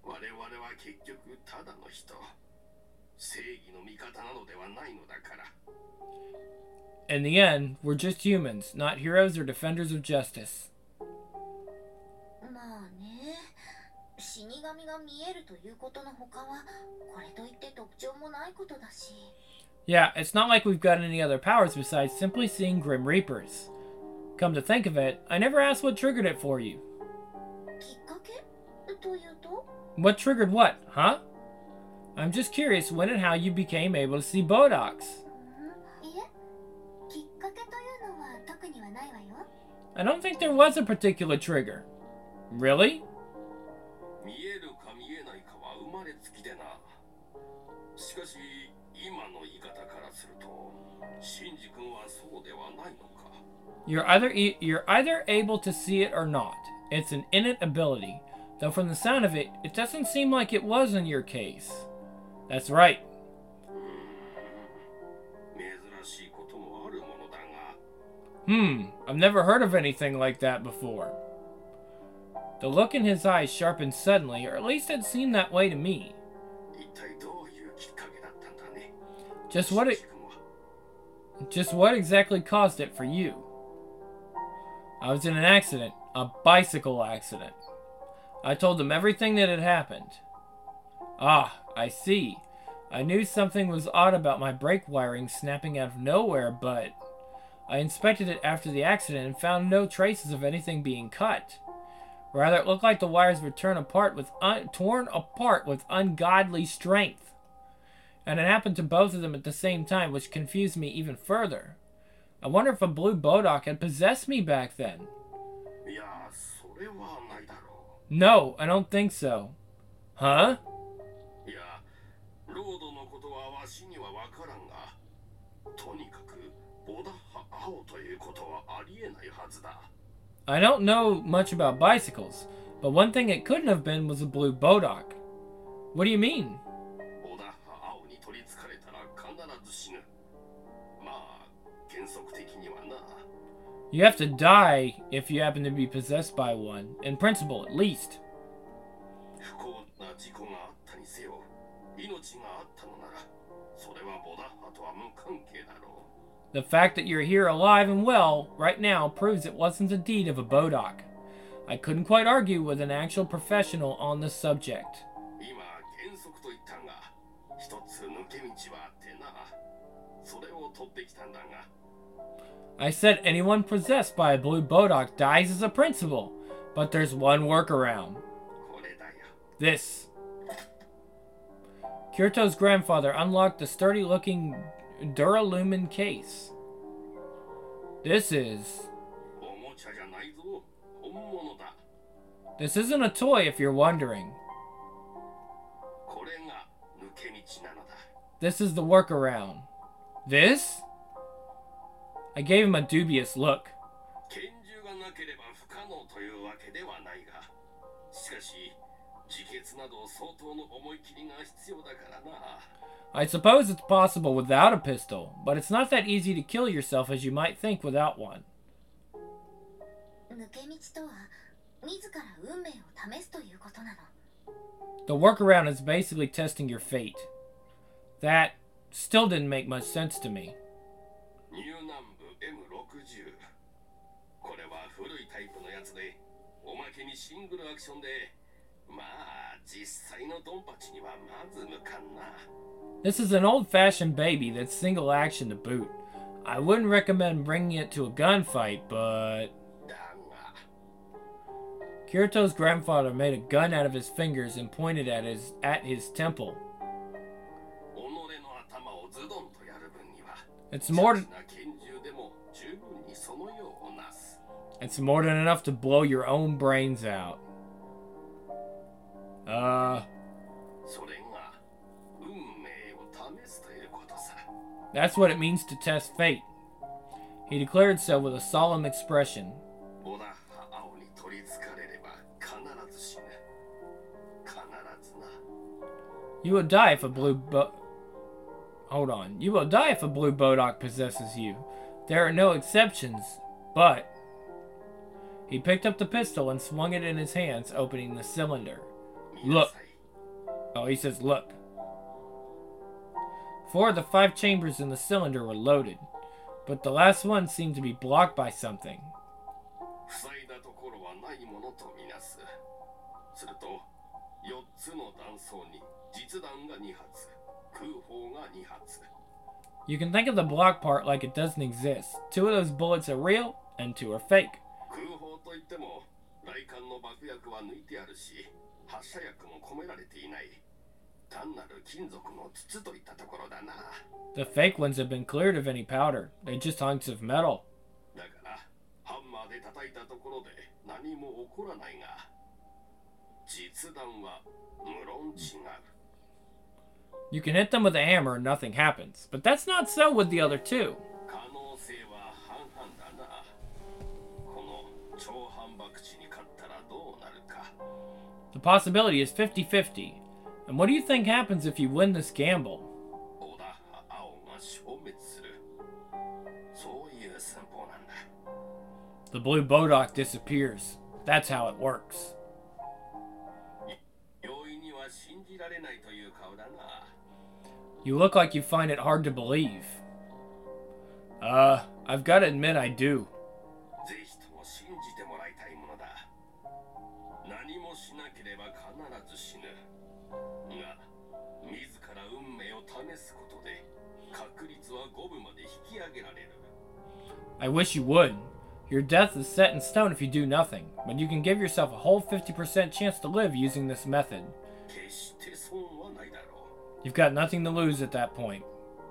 Speaker 3: 我々は結局ただの人。正義の味方なのではないのだから。
Speaker 1: In the end, we're just humans, not heroes or defenders of justice.
Speaker 2: まあね、死神が見えるということの他はこれといって特徴もないことだし。
Speaker 1: Yeah, it's not like we've got any other powers besides simply seeing Grim Reapers. Come to think of it, I never asked what triggered it for you.
Speaker 2: きっかけというと
Speaker 1: What triggered what, huh? I'm just curious when and how you became able to see Bodox.
Speaker 2: いえ、きっかけというのは特にはないわよ。
Speaker 1: I don't think there was a particular trigger. Really?
Speaker 3: 見えるか見えないかは生まれつきでな。しかし今の言い方からすると、シンジ君はそうではないのか。
Speaker 1: You're either able to see it or not. It's an innate ability. Though from the sound of it, it doesn't seem like it was in your case. That's right.
Speaker 3: 珍しいこともあるものだが。
Speaker 1: I've never heard of anything like that before. The look in his eyes sharpened suddenly, or at least it seemed that way to me.
Speaker 3: 一体どういうきっかけだったんだね。
Speaker 1: Just what exactly caused it for you? I was in an accident, a bicycle accident. I told them everything that had happened. Ah, I see. I knew something was odd about my brake wiring snapping out of nowhere, but I inspected it after the accident and found no traces of anything being cut. Rather, it looked like the wires were torn apart with ungodly strength. And it happened to both of them at the same time, which confused me even further. I wonder if a blue Bodoc had possessed me back then.
Speaker 3: いや、それはないだろう。
Speaker 1: No, I don't think so. Huh?
Speaker 3: いや、ロードのことはわしにはわからんが、とにかくボダッハ青ということはありえないはずだ。
Speaker 1: I don't know much about bicycles, but one thing it couldn't have been was a blue Bodoc. What do you mean?
Speaker 3: ボダッハ青に取りつかれたら必ず死ぬ。まあ、原則的にはな。
Speaker 1: You have to die if you happen to be possessed by one, in principle at least.
Speaker 3: 不幸な事故があったにせよ、命があったのなら、それはボダッハとは無関係だろう。
Speaker 1: The fact that you're here alive and well right now proves it wasn't the deed of a Bodoc. I couldn't quite argue with an actual professional on the subject.
Speaker 3: 今、原則と言ったが、一つ抜け道はあってな。それを取ってきたんだが。
Speaker 1: I said anyone possessed by a blue Bodoc dies as a principle, but there's one workaround.
Speaker 3: これだよ。
Speaker 1: This. Kirito's grandfather unlocked the sturdy-looking Duralumin case. This is...
Speaker 3: おもちゃじゃないぞ。本物だ。
Speaker 1: This isn't a toy if you're wondering.
Speaker 3: これが抜け道なのだ。
Speaker 1: This is the workaround. This? I gave him a dubious look.
Speaker 3: 拳銃がなければ不可能というわけではないが、しかし自決など相当の思い切りが必要だからな。
Speaker 1: I suppose it's possible without a pistol, but it's not that easy to kill yourself as you might think without one.
Speaker 2: 抜け道とは自ら運命を試すということなの。
Speaker 1: The workaround is basically testing your fate. That still didn't make much sense to me.
Speaker 3: ニューナンブ M60。これは古いタイプのやつで、おまけにシングルアクションで、まあ実際のドンパチにはまず向かんな。
Speaker 1: This is an old-fashioned baby that's single action to boot. I wouldn't recommend bringing it to a gunfight, but...
Speaker 3: だが
Speaker 1: Kirito's grandfather made a gun out of his fingers and pointed at his temple.
Speaker 3: 己の頭をズドンとやる分には、
Speaker 1: It's more
Speaker 3: 小さな拳銃でも十分にその用をなす。
Speaker 1: It's more than enough to blow your own brains out.
Speaker 3: それが運命を試すということさ。
Speaker 1: That's what it means to test fate. He declared so with a solemn expression.
Speaker 3: ボダッハ青に取りつかれれば必ず死ぬ。必ずな。
Speaker 1: You will die if a Hold on. You will die if a blue Bodoc possesses you. There are no exceptions, but... He picked up the pistol and swung it in his hands, opening the cylinder. Look. Oh, he says, look. 4 of the 5 chambers in the cylinder were loaded, but the last one seemed to be blocked by something.
Speaker 3: 塞いだところはないものとみなす。すると、4つの弾倉に実弾が2発、空砲が2発。
Speaker 1: You can think of the block part like it doesn't exist. 2 of those bullets are real, and 2 are fake.
Speaker 3: 空砲といっても、雷管の爆薬は抜いてあるし、発射薬も込められていない。単なる金属の筒といったところだな。
Speaker 1: The fake ones have been cleared of any powder. They're just hunks of metal.
Speaker 3: だから、ハンマーで叩いたところで何も起こらないが、実弾は無論違う。
Speaker 1: You can hit them with a hammer and nothing happens, but that's not so with the other 2.
Speaker 3: 可能性は半々だな。この超反爆地に勝ったらどうなるか。
Speaker 1: The possibility is 50-50. And what do you think happens if you win this gamble?
Speaker 3: 小田青が消滅する。そういう戦法なんだ。
Speaker 1: The blue Bodok disappears. That's how it works.
Speaker 3: 容易には信じられないという顔だな。
Speaker 1: You look like you find it hard to believe. I've got to admit I do.
Speaker 3: ぜひとも信じてもらいたいものだ。何もしなければ必ず死ぬ。が、自ら運命を試すことで、確率は5分まで引き上げられる。
Speaker 1: I wish you would. Your death is set in stone if you do nothing, but you can give yourself a whole 50% chance to live using this method.
Speaker 3: 決して損はないだろう。
Speaker 1: You've got nothing to lose at that point.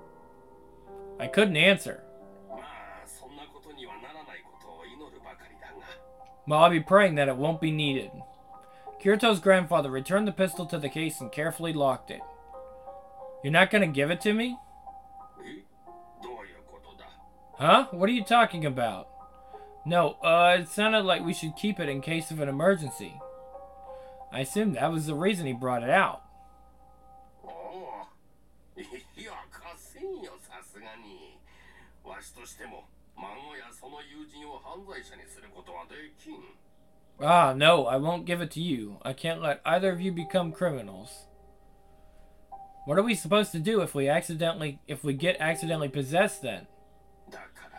Speaker 1: I couldn't answer.
Speaker 3: まあ、そんなことにはならないことを祈るばかりだが。
Speaker 1: Well, I'll be praying that it won't be needed. Kirito's grandfather returned the pistol to the case and carefully locked it. You're not gonna give it to me?
Speaker 3: え？どういうことだ？
Speaker 1: Huh? What are you talking about? No, it sounded like we should keep it in case of an emergency. I assumed that was the reason he brought it out.
Speaker 3: おお、いや、かせんよ、さすがに。わしとしても、孫やその友人を犯罪者にすることはできん。
Speaker 1: Ah, no, I won't give it to you. I can't let either of you become criminals. What are we supposed to do if we get accidentally possessed then?
Speaker 3: だから、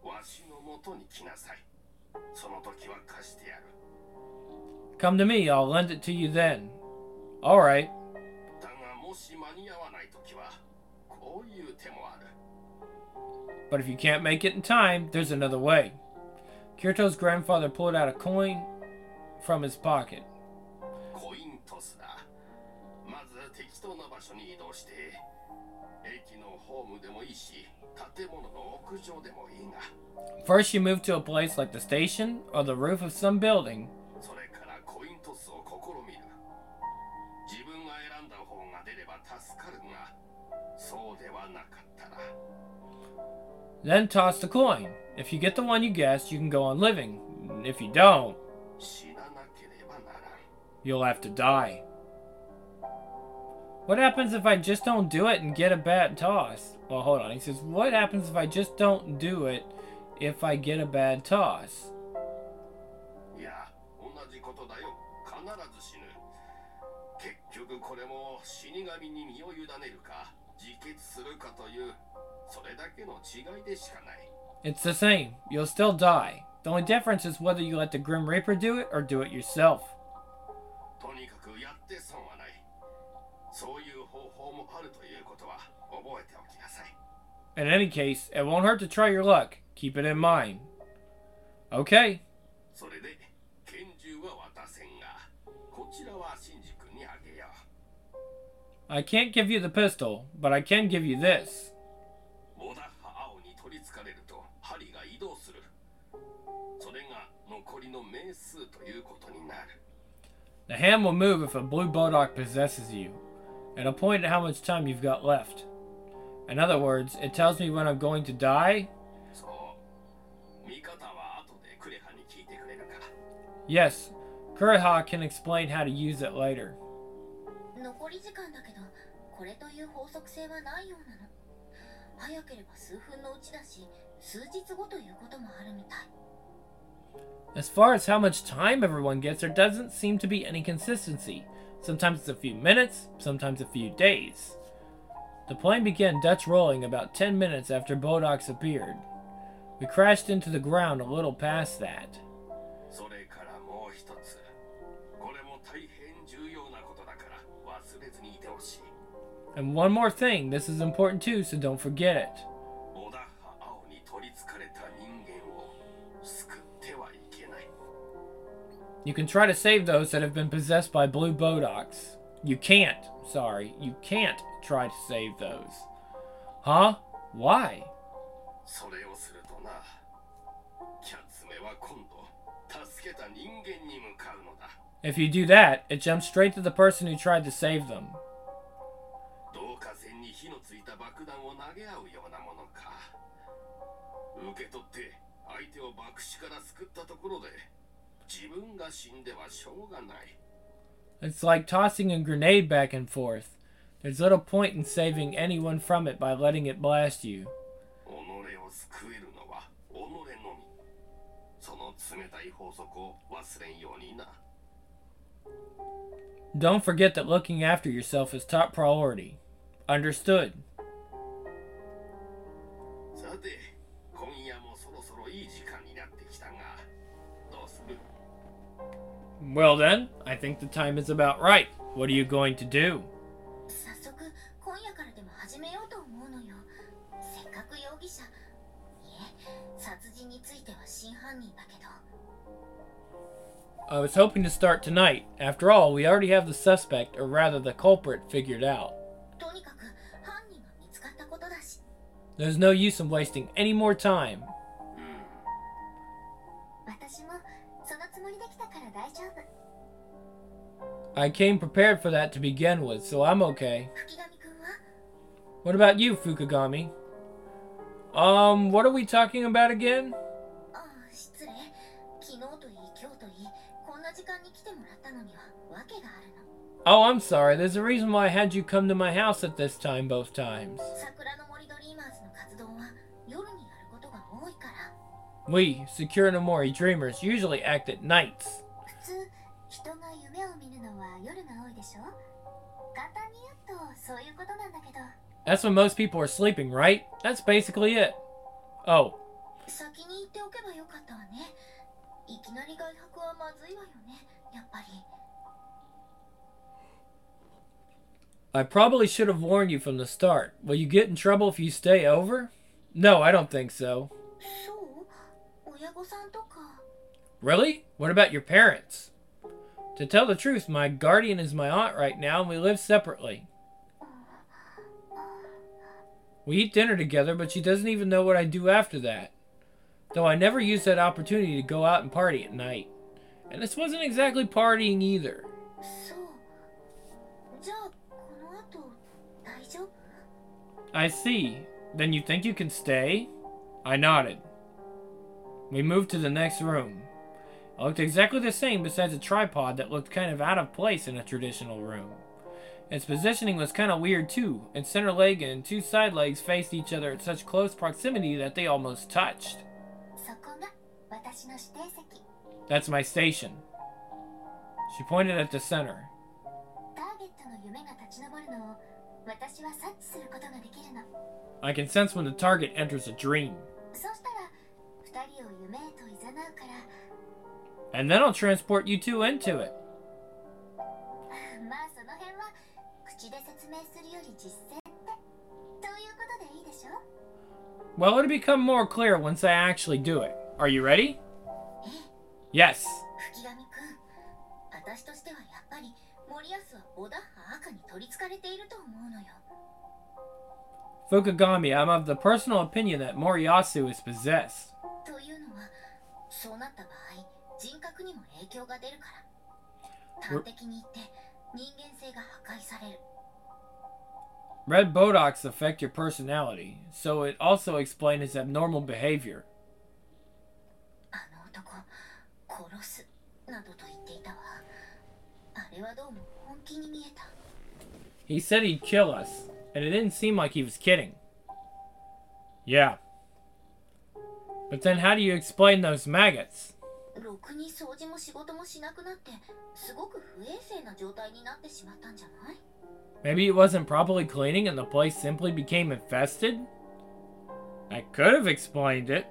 Speaker 3: わしのもとに来なさい。その時は貸してやる。
Speaker 1: Come to me, I'll lend it to you then. Alright.
Speaker 3: だが、もし間に合わない時は、こういう手もある。
Speaker 1: But if you can't make it in time, there's another way. Kirito's grandfather pulled out a coin from his pocket.
Speaker 3: コイントスだ。まず適当な場所に移動して、駅のホームでもいいし、建物の屋上でもいいが。
Speaker 1: First, you move to a place like the station or the roof of some building.
Speaker 3: それからコイントスを試みる。自分が選んだ方が出れば助かるが、そうではなかったら。
Speaker 1: Then toss the coin. If you get the one you guessed, you can go on living. If you don't,
Speaker 3: 死ななければならん。
Speaker 1: you'll have to die. What happens if I just don't do it and get a bad toss? Well, hold on. He says, what happens if I just don't do it if I get a bad toss?
Speaker 3: いや、同じことだよ。必ず死ぬ。結局これも死神に身を委ねるか、自決するかという、それだけの違いでしかない。
Speaker 1: It's the same. You'll still die. The only difference is whether you let the Grim Reaper do it or do it yourself.
Speaker 3: とにかくやって損はない。そういう方法もあるということは覚えておきなさい。
Speaker 1: In any case, it won't hurt to try your luck. Keep it in mind. Okay.
Speaker 3: それで拳銃は渡せんが、こちらはシンジ君にあげよう。
Speaker 1: I can't give you the pistol, but I can give you this.
Speaker 3: ボダッハ青に取りつかれると針が移動する。それが残りの名数ということになる。
Speaker 1: The hand will move if a blue Bodok possesses you. It'll point at how much time you've got left. In other words, it tells me when I'm going to die.
Speaker 3: そう。見方は後でクレハに聞いてくれるか。
Speaker 1: Yes, Kuriha can explain how to use it later.
Speaker 2: 残り時間だけど、これという法則性はないようなの。早ければ数分のうちだし、数日後ということもあるみたい。
Speaker 1: As far as how much time everyone gets, there doesn't seem to be any consistency. Sometimes it's a few minutes, sometimes a few days. The plane began Dutch rolling about 10 minutes after Bodox appeared. We crashed into the ground a little past that. And one more thing, this is important too, so don't forget it. You can try to save those that have been possessed by Blue Bodox. You can't try to save those. Huh? Why? If you do that, it jumps straight to the person who tried to save them. It's like tossing a grenade back and forth. There's little point in saving anyone from it by letting it blast you. Don't forget that looking after yourself is top priority. Understood? Well then, I think the time is about right. What are you going to do? I was hoping to start tonight. After all, we already have the suspect, or rather the culprit, figured out. There's no use in wasting any more time. I came prepared for that to begin with, so I'm okay. What about you, Fukugami? What are we talking about again? Oh, I'm sorry. There's a reason why I had you come to my house at this time both times. We, Sakura no Mori dreamers, usually act at nights. That's when most people are sleeping, right? That's basically it. Oh. I probably should have warned you from the start. Will you get in trouble if you stay over? No, I don't think so. Really? What about your parents? To tell the truth, my guardian is my aunt right now and we live separately. We eat dinner together, but she doesn't even know what I do after that. Though I never use that opportunity to go out and party at night. And this wasn't exactly partying either. I see. Then you think you can stay? I nodded. We moved to the next room. It looked exactly the same besides a tripod that looked kind of out of place in a traditional room. Its positioning was kind of weird too. Its center leg and two side legs faced each other at such close proximity that they almost touched. That's my station. She pointed at the center. I can sense when the target enters a dream. And then I'll transport you two into it. Well, it'll become more clear once I actually do it. Are you ready? Yes. Fukugami, I'm of the personal opinion that Moriyasu is possessed. Red Bodox affect your personality, so it also explains his abnormal behavior. He said he'd kill us, and it didn't seem like he was kidding. Yeah. But then how do you explain those maggots?
Speaker 2: ろくに掃除も仕事もしなくなってすごく不衛生な状態になってしまったんじゃない？
Speaker 1: Maybe it wasn't properly cleaning and the place simply became infested? I could have explained it.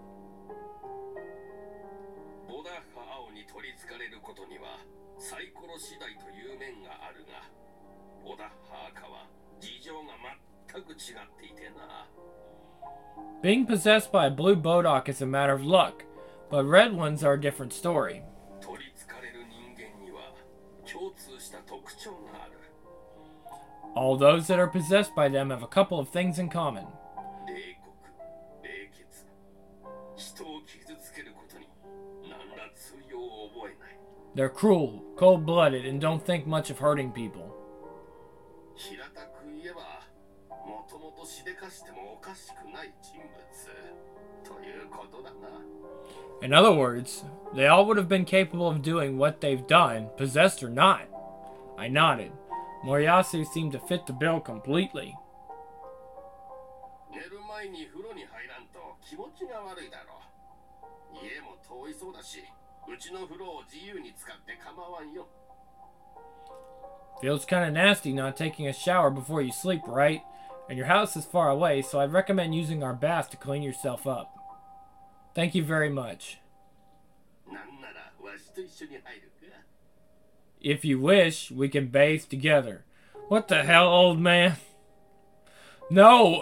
Speaker 3: ボダッハ青に取りつかれることにはサイコロ次第という面があるが、ボダッハ赤は事情が全く違っていてな。
Speaker 1: Being possessed by a blue Bodok is a matter of luck, but red ones are a different story.
Speaker 3: 取りつかれる人間には共通した特徴がある。
Speaker 1: All those that are possessed by them have a couple of things in common.
Speaker 3: 冷酷、冷血、人を傷つけることに何ら通用を覚えない。
Speaker 1: They're cruel, cold-blooded, and don't think much of hurting people.
Speaker 3: 平たく言えば、もともとしでかしてもおかしくない人物ということだな。
Speaker 1: In other words, they all would have been capable of doing what they've done, possessed or not. I nodded. Moriyasu seemed to fit the bill completely.
Speaker 3: 寝る前に風呂に入らんと気持ちが悪いだろう。家も遠いそうだし、うちの風呂を自由に使って構わんよ。
Speaker 1: Feels kinda nasty not taking a shower before you sleep, right? And your house is far away, so I'd recommend using our bath to clean yourself up. Thank you very much.
Speaker 3: なんならわしと一緒に入るか。
Speaker 1: If you wish, we can bathe together. What the hell, old man? No,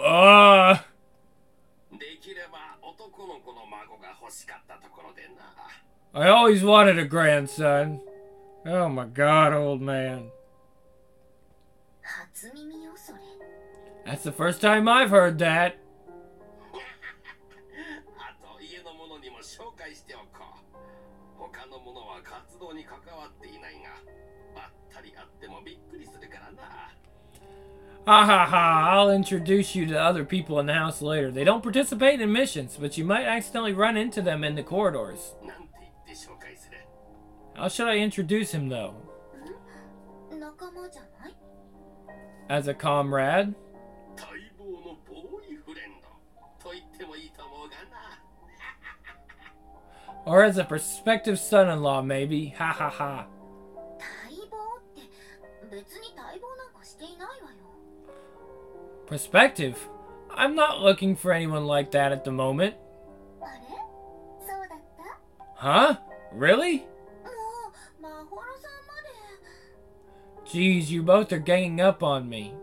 Speaker 3: できれば男の子の孫が欲しかったところでな。
Speaker 1: I always wanted a grandson. Oh my god, old man.
Speaker 2: 初耳よそれ。
Speaker 1: That's the first time I've heard that.
Speaker 3: あと家の者にも紹介しておこう。他の者は活動に関わっていないが、ばったり会ってもびっくりするからな。
Speaker 1: Ha ha ha, I'll introduce you to other people in the house later. They don't participate in missions, but you might accidentally run into them in the corridors.
Speaker 3: なんて言って紹介する。
Speaker 1: How should I introduce him, though?
Speaker 2: 仲間じゃない？
Speaker 1: As a comrade?
Speaker 3: 待望のボーイフレンドと言ってもいいと思うがな。
Speaker 1: Or as a prospective son-in-law, maybe? Ha ha ha.
Speaker 2: 待望って別に待望なんかしていないわよ。
Speaker 1: Prospective? I'm not looking for anyone like that at the moment.
Speaker 2: あれ？そうだった？
Speaker 1: Huh? Really?
Speaker 2: もうマホロさんまで。
Speaker 1: Geez, you both are ganging up on me.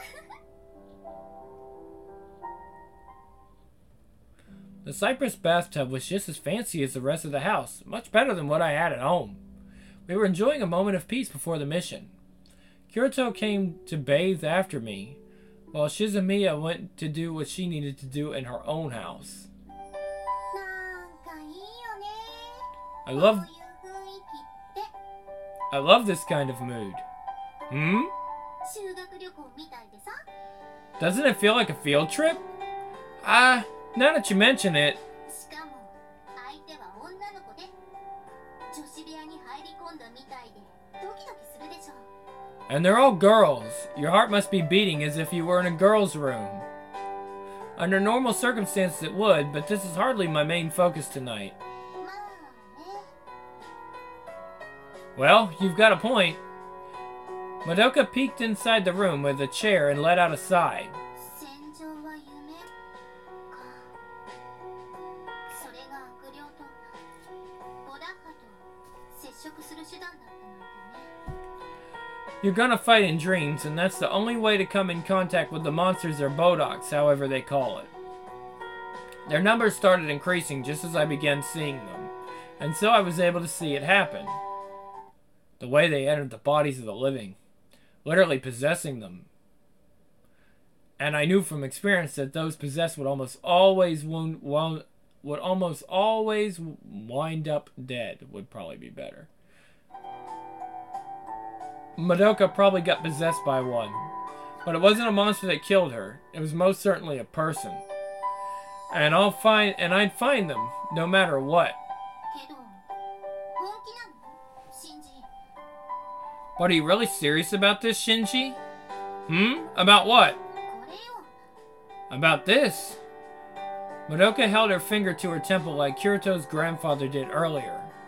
Speaker 1: The Cypress bathtub was just as fancy as the rest of the house, much better than what I had at home. We were enjoying a moment of peace before the mission. Kirito came to bathe after me, while Shizumiya went to do what she needed to do in her own house.
Speaker 2: なんかいいよね。
Speaker 1: I
Speaker 2: こう
Speaker 1: love
Speaker 2: いう雰囲気って。
Speaker 1: I love this kind of mood. Hmm?
Speaker 2: 修学旅行みたいでさ。
Speaker 1: Doesn't it feel like a field trip? Now that you mention it,
Speaker 2: しかも相手は女の子で女子部屋に入り込んだみたいでドキドキするでしょ。
Speaker 1: and they're all girls. Your heart must be beating as if you were in a girl's room. Under normal circumstances it would, but this is hardly my main focus tonight.
Speaker 2: まあね。
Speaker 1: Well, you've got a point. Madoka peeked inside the room with a chair and let out a sigh.
Speaker 2: 戦場は夢か。それが悪霊とボダッハと接触する手段だったなんてね。
Speaker 1: You're gonna fight in dreams, and that's the only way to come in contact with the monsters or Bodoks, however they call it. Their numbers started increasing just as I began seeing them, and so I was able to see it happen. The way they entered the bodies of the living, literally possessing them. And I knew from experience that those possessed would almost always wind up dead, would probably be better. Madoka probably got possessed by one, but it wasn't a monster that killed her. It was most certainly a person. And I'd find them, no matter what.
Speaker 2: けど本気なの？シンジ。
Speaker 1: But are you really serious about this, Shinji? About what?
Speaker 2: これよ。
Speaker 1: About this. Madoka held her finger to her temple like Kirito's grandfather did earlier.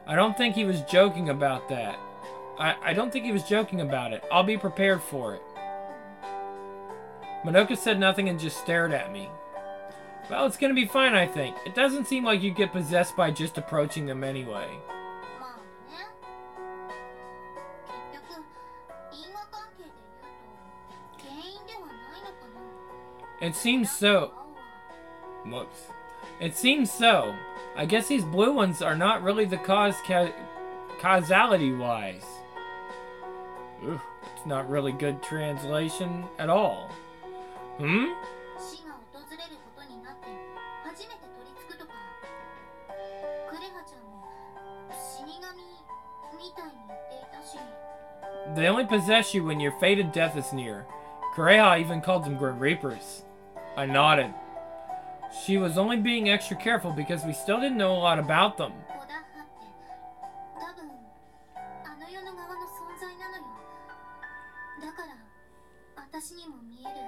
Speaker 1: I don't think he was joking about that. I don't think he was joking about it. I'll be prepared for it. Madoka said nothing and just stared at me. Well, it's gonna be fine, I think. It doesn't seem like you get possessed by just approaching them anyway.
Speaker 2: まあね。結局、因果関係で言うと、原因ではないのかな。
Speaker 1: It seems so. Whoops. It seems so. I guess these blue ones are not really the cause causality-wise. Ugh, it's not really good translation at all. Hmm?
Speaker 2: 死が訪れることになって初めて取り付くとか。クレハちゃんも死神みたいに言っていたし。
Speaker 1: They only possess you when your fated death is near. Kureha even called them Grim Reapers. I nodded. She was only being extra careful because we still didn't know a lot about them.
Speaker 2: コダハって多分あの世の側の存在なのよ。だから私にも見える。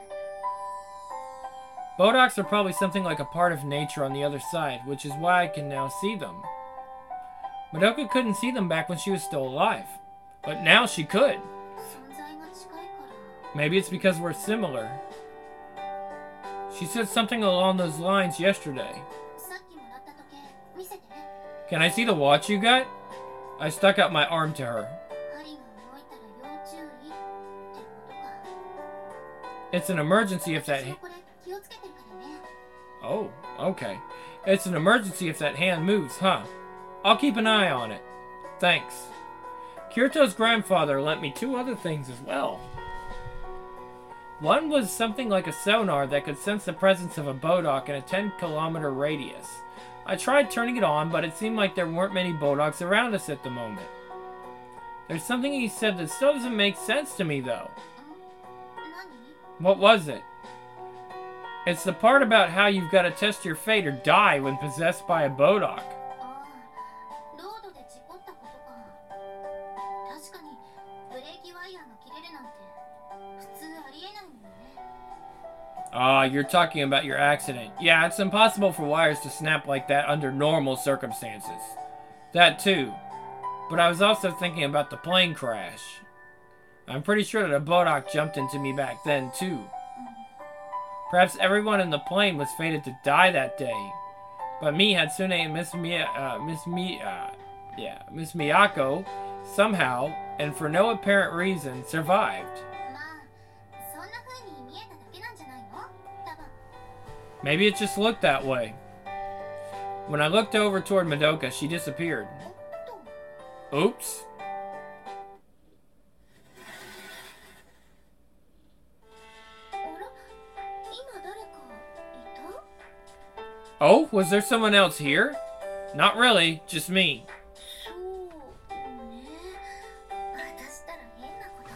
Speaker 1: Bodocs are probably something like a part of nature on the other side, which is why I can now see them. Madoka couldn't see them back when she was still alive, but now she could.
Speaker 2: 存在が近いから。
Speaker 1: Maybe it's because we're similar. She said something along those lines yesterday.
Speaker 2: さっきもらった時計見せて。
Speaker 1: Can I see the watch you got? I stuck out my arm to her.
Speaker 2: 針が動いたら要注意ってことか。
Speaker 1: It's an emergency if that...
Speaker 2: 私もこれ気をつけてるからね。
Speaker 1: Oh, okay. It's an emergency if that hand moves, huh? I'll keep an eye on it. Thanks. Kirito's grandfather lent me 2 other things as well. One was something like a sonar that could sense the presence of a Bodoc in a 10-kilometer radius. I tried turning it on, but it seemed like there weren't many Bodocs around us at the moment. There's something he said that still doesn't make sense to me, though.
Speaker 2: 何？
Speaker 1: What was it? It's the part about how you've got to test your fate or die when possessed by a Bodoc.
Speaker 2: ああ、ロードで事故ったことか。確かにブレーキワイヤーが切れるなんて普通ありえないもんね。
Speaker 1: Ah, you're talking about your accident. Yeah, it's impossible for wires to snap like that under normal circumstances. That too. But I was also thinking about the plane crash. I'm pretty sure that a Bodoc jumped into me back then too. Perhaps everyone in the plane was fated to die that day. But me, Hatsune, and Miss Miyako, somehow, and for no apparent reason, survived.
Speaker 2: まあ、そんな風に見えただけなんじゃないの？多分。
Speaker 1: Maybe it just looked that way. When I looked over toward Madoka, she disappeared.
Speaker 2: おっと。
Speaker 1: Oops.
Speaker 2: あら、今誰かいた？
Speaker 1: Oh, was there someone else here? Not really, just me.
Speaker 2: そうね。私ったら変なこと。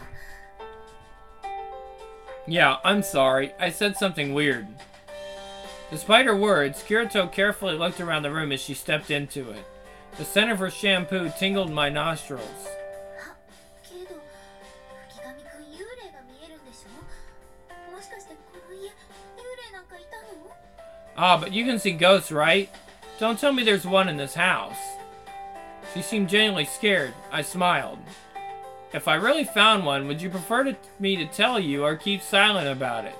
Speaker 1: Yeah, I'm sorry. I said something weird. Despite her words, Kirito carefully looked around the room as she stepped into it. The scent of her shampoo tingled my nostrils.
Speaker 2: あ、けど、吹上くん幽霊が見えるんでしょ？もしかしてこの家、幽霊なんかいたの？
Speaker 1: Ah, but you can see ghosts, right? Don't tell me there's one in this house. She seemed genuinely scared. I smiled. If I really found one, would you prefer me to tell you or keep silent about it?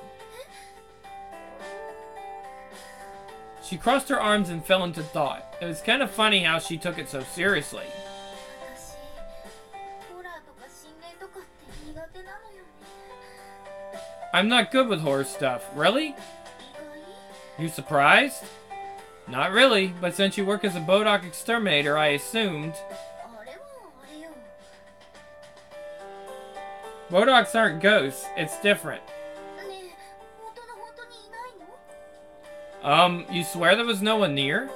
Speaker 1: She crossed her arms and fell into thought. It was kind of funny how she took it so seriously.
Speaker 2: 私、ホラーとか心霊とかって苦手なのよね。
Speaker 1: I'm not good with horror stuff. Really?
Speaker 2: 意外？
Speaker 1: You surprised? Not really, but since you work as a Bodoc exterminator, I assumed.
Speaker 2: あれはあれよ。
Speaker 1: Bodocs aren't ghosts. It's different.
Speaker 2: ねえ、本当にいないの？
Speaker 1: You swear there was no one near?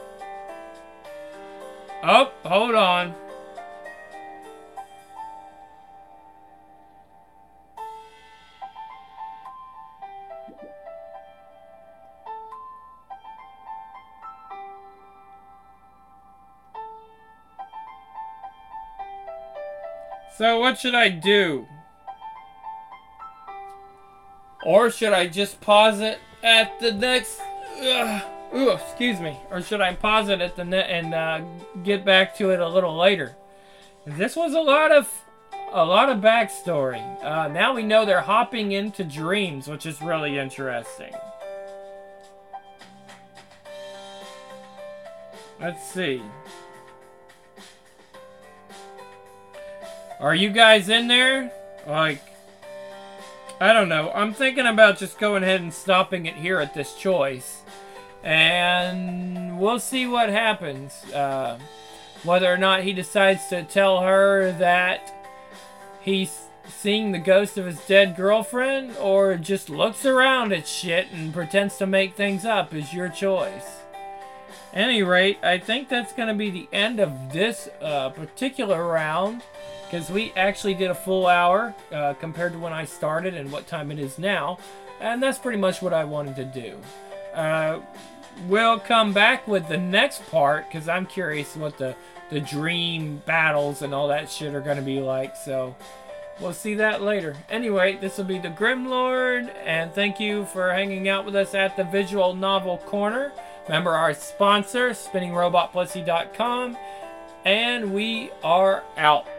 Speaker 1: Oh, hold on. So what should I do? Or should I just pause it at the next... Ooh, excuse me. Or should I pause it at the net and get back to it a little later? This was a lot of backstory. Now we know they're hopping into dreams, which is really interesting. Let's see. Are you guys in there? Like, I don't know. I'm thinking about just going ahead and stopping it here at this choice. And we'll see what happens. Whether or not he decides to tell her that he's seeing the ghost of his dead girlfriend, or just looks around at shit and pretends to make things up, is your choice. Any rate, I think that's going to be the end of this particular round, because we actually did a full hour compared to when I started and what time it is now, and that's pretty much what I wanted to do. We'll come back with the next part, because I'm curious what the dream battles and all that shit are going to be like, so we'll see that later. Anyway, this will be the Grimlord, and thank you for hanging out with us at the Visual Novel Corner. Remember our sponsor, SpinningRobotPussy.com, and we are out.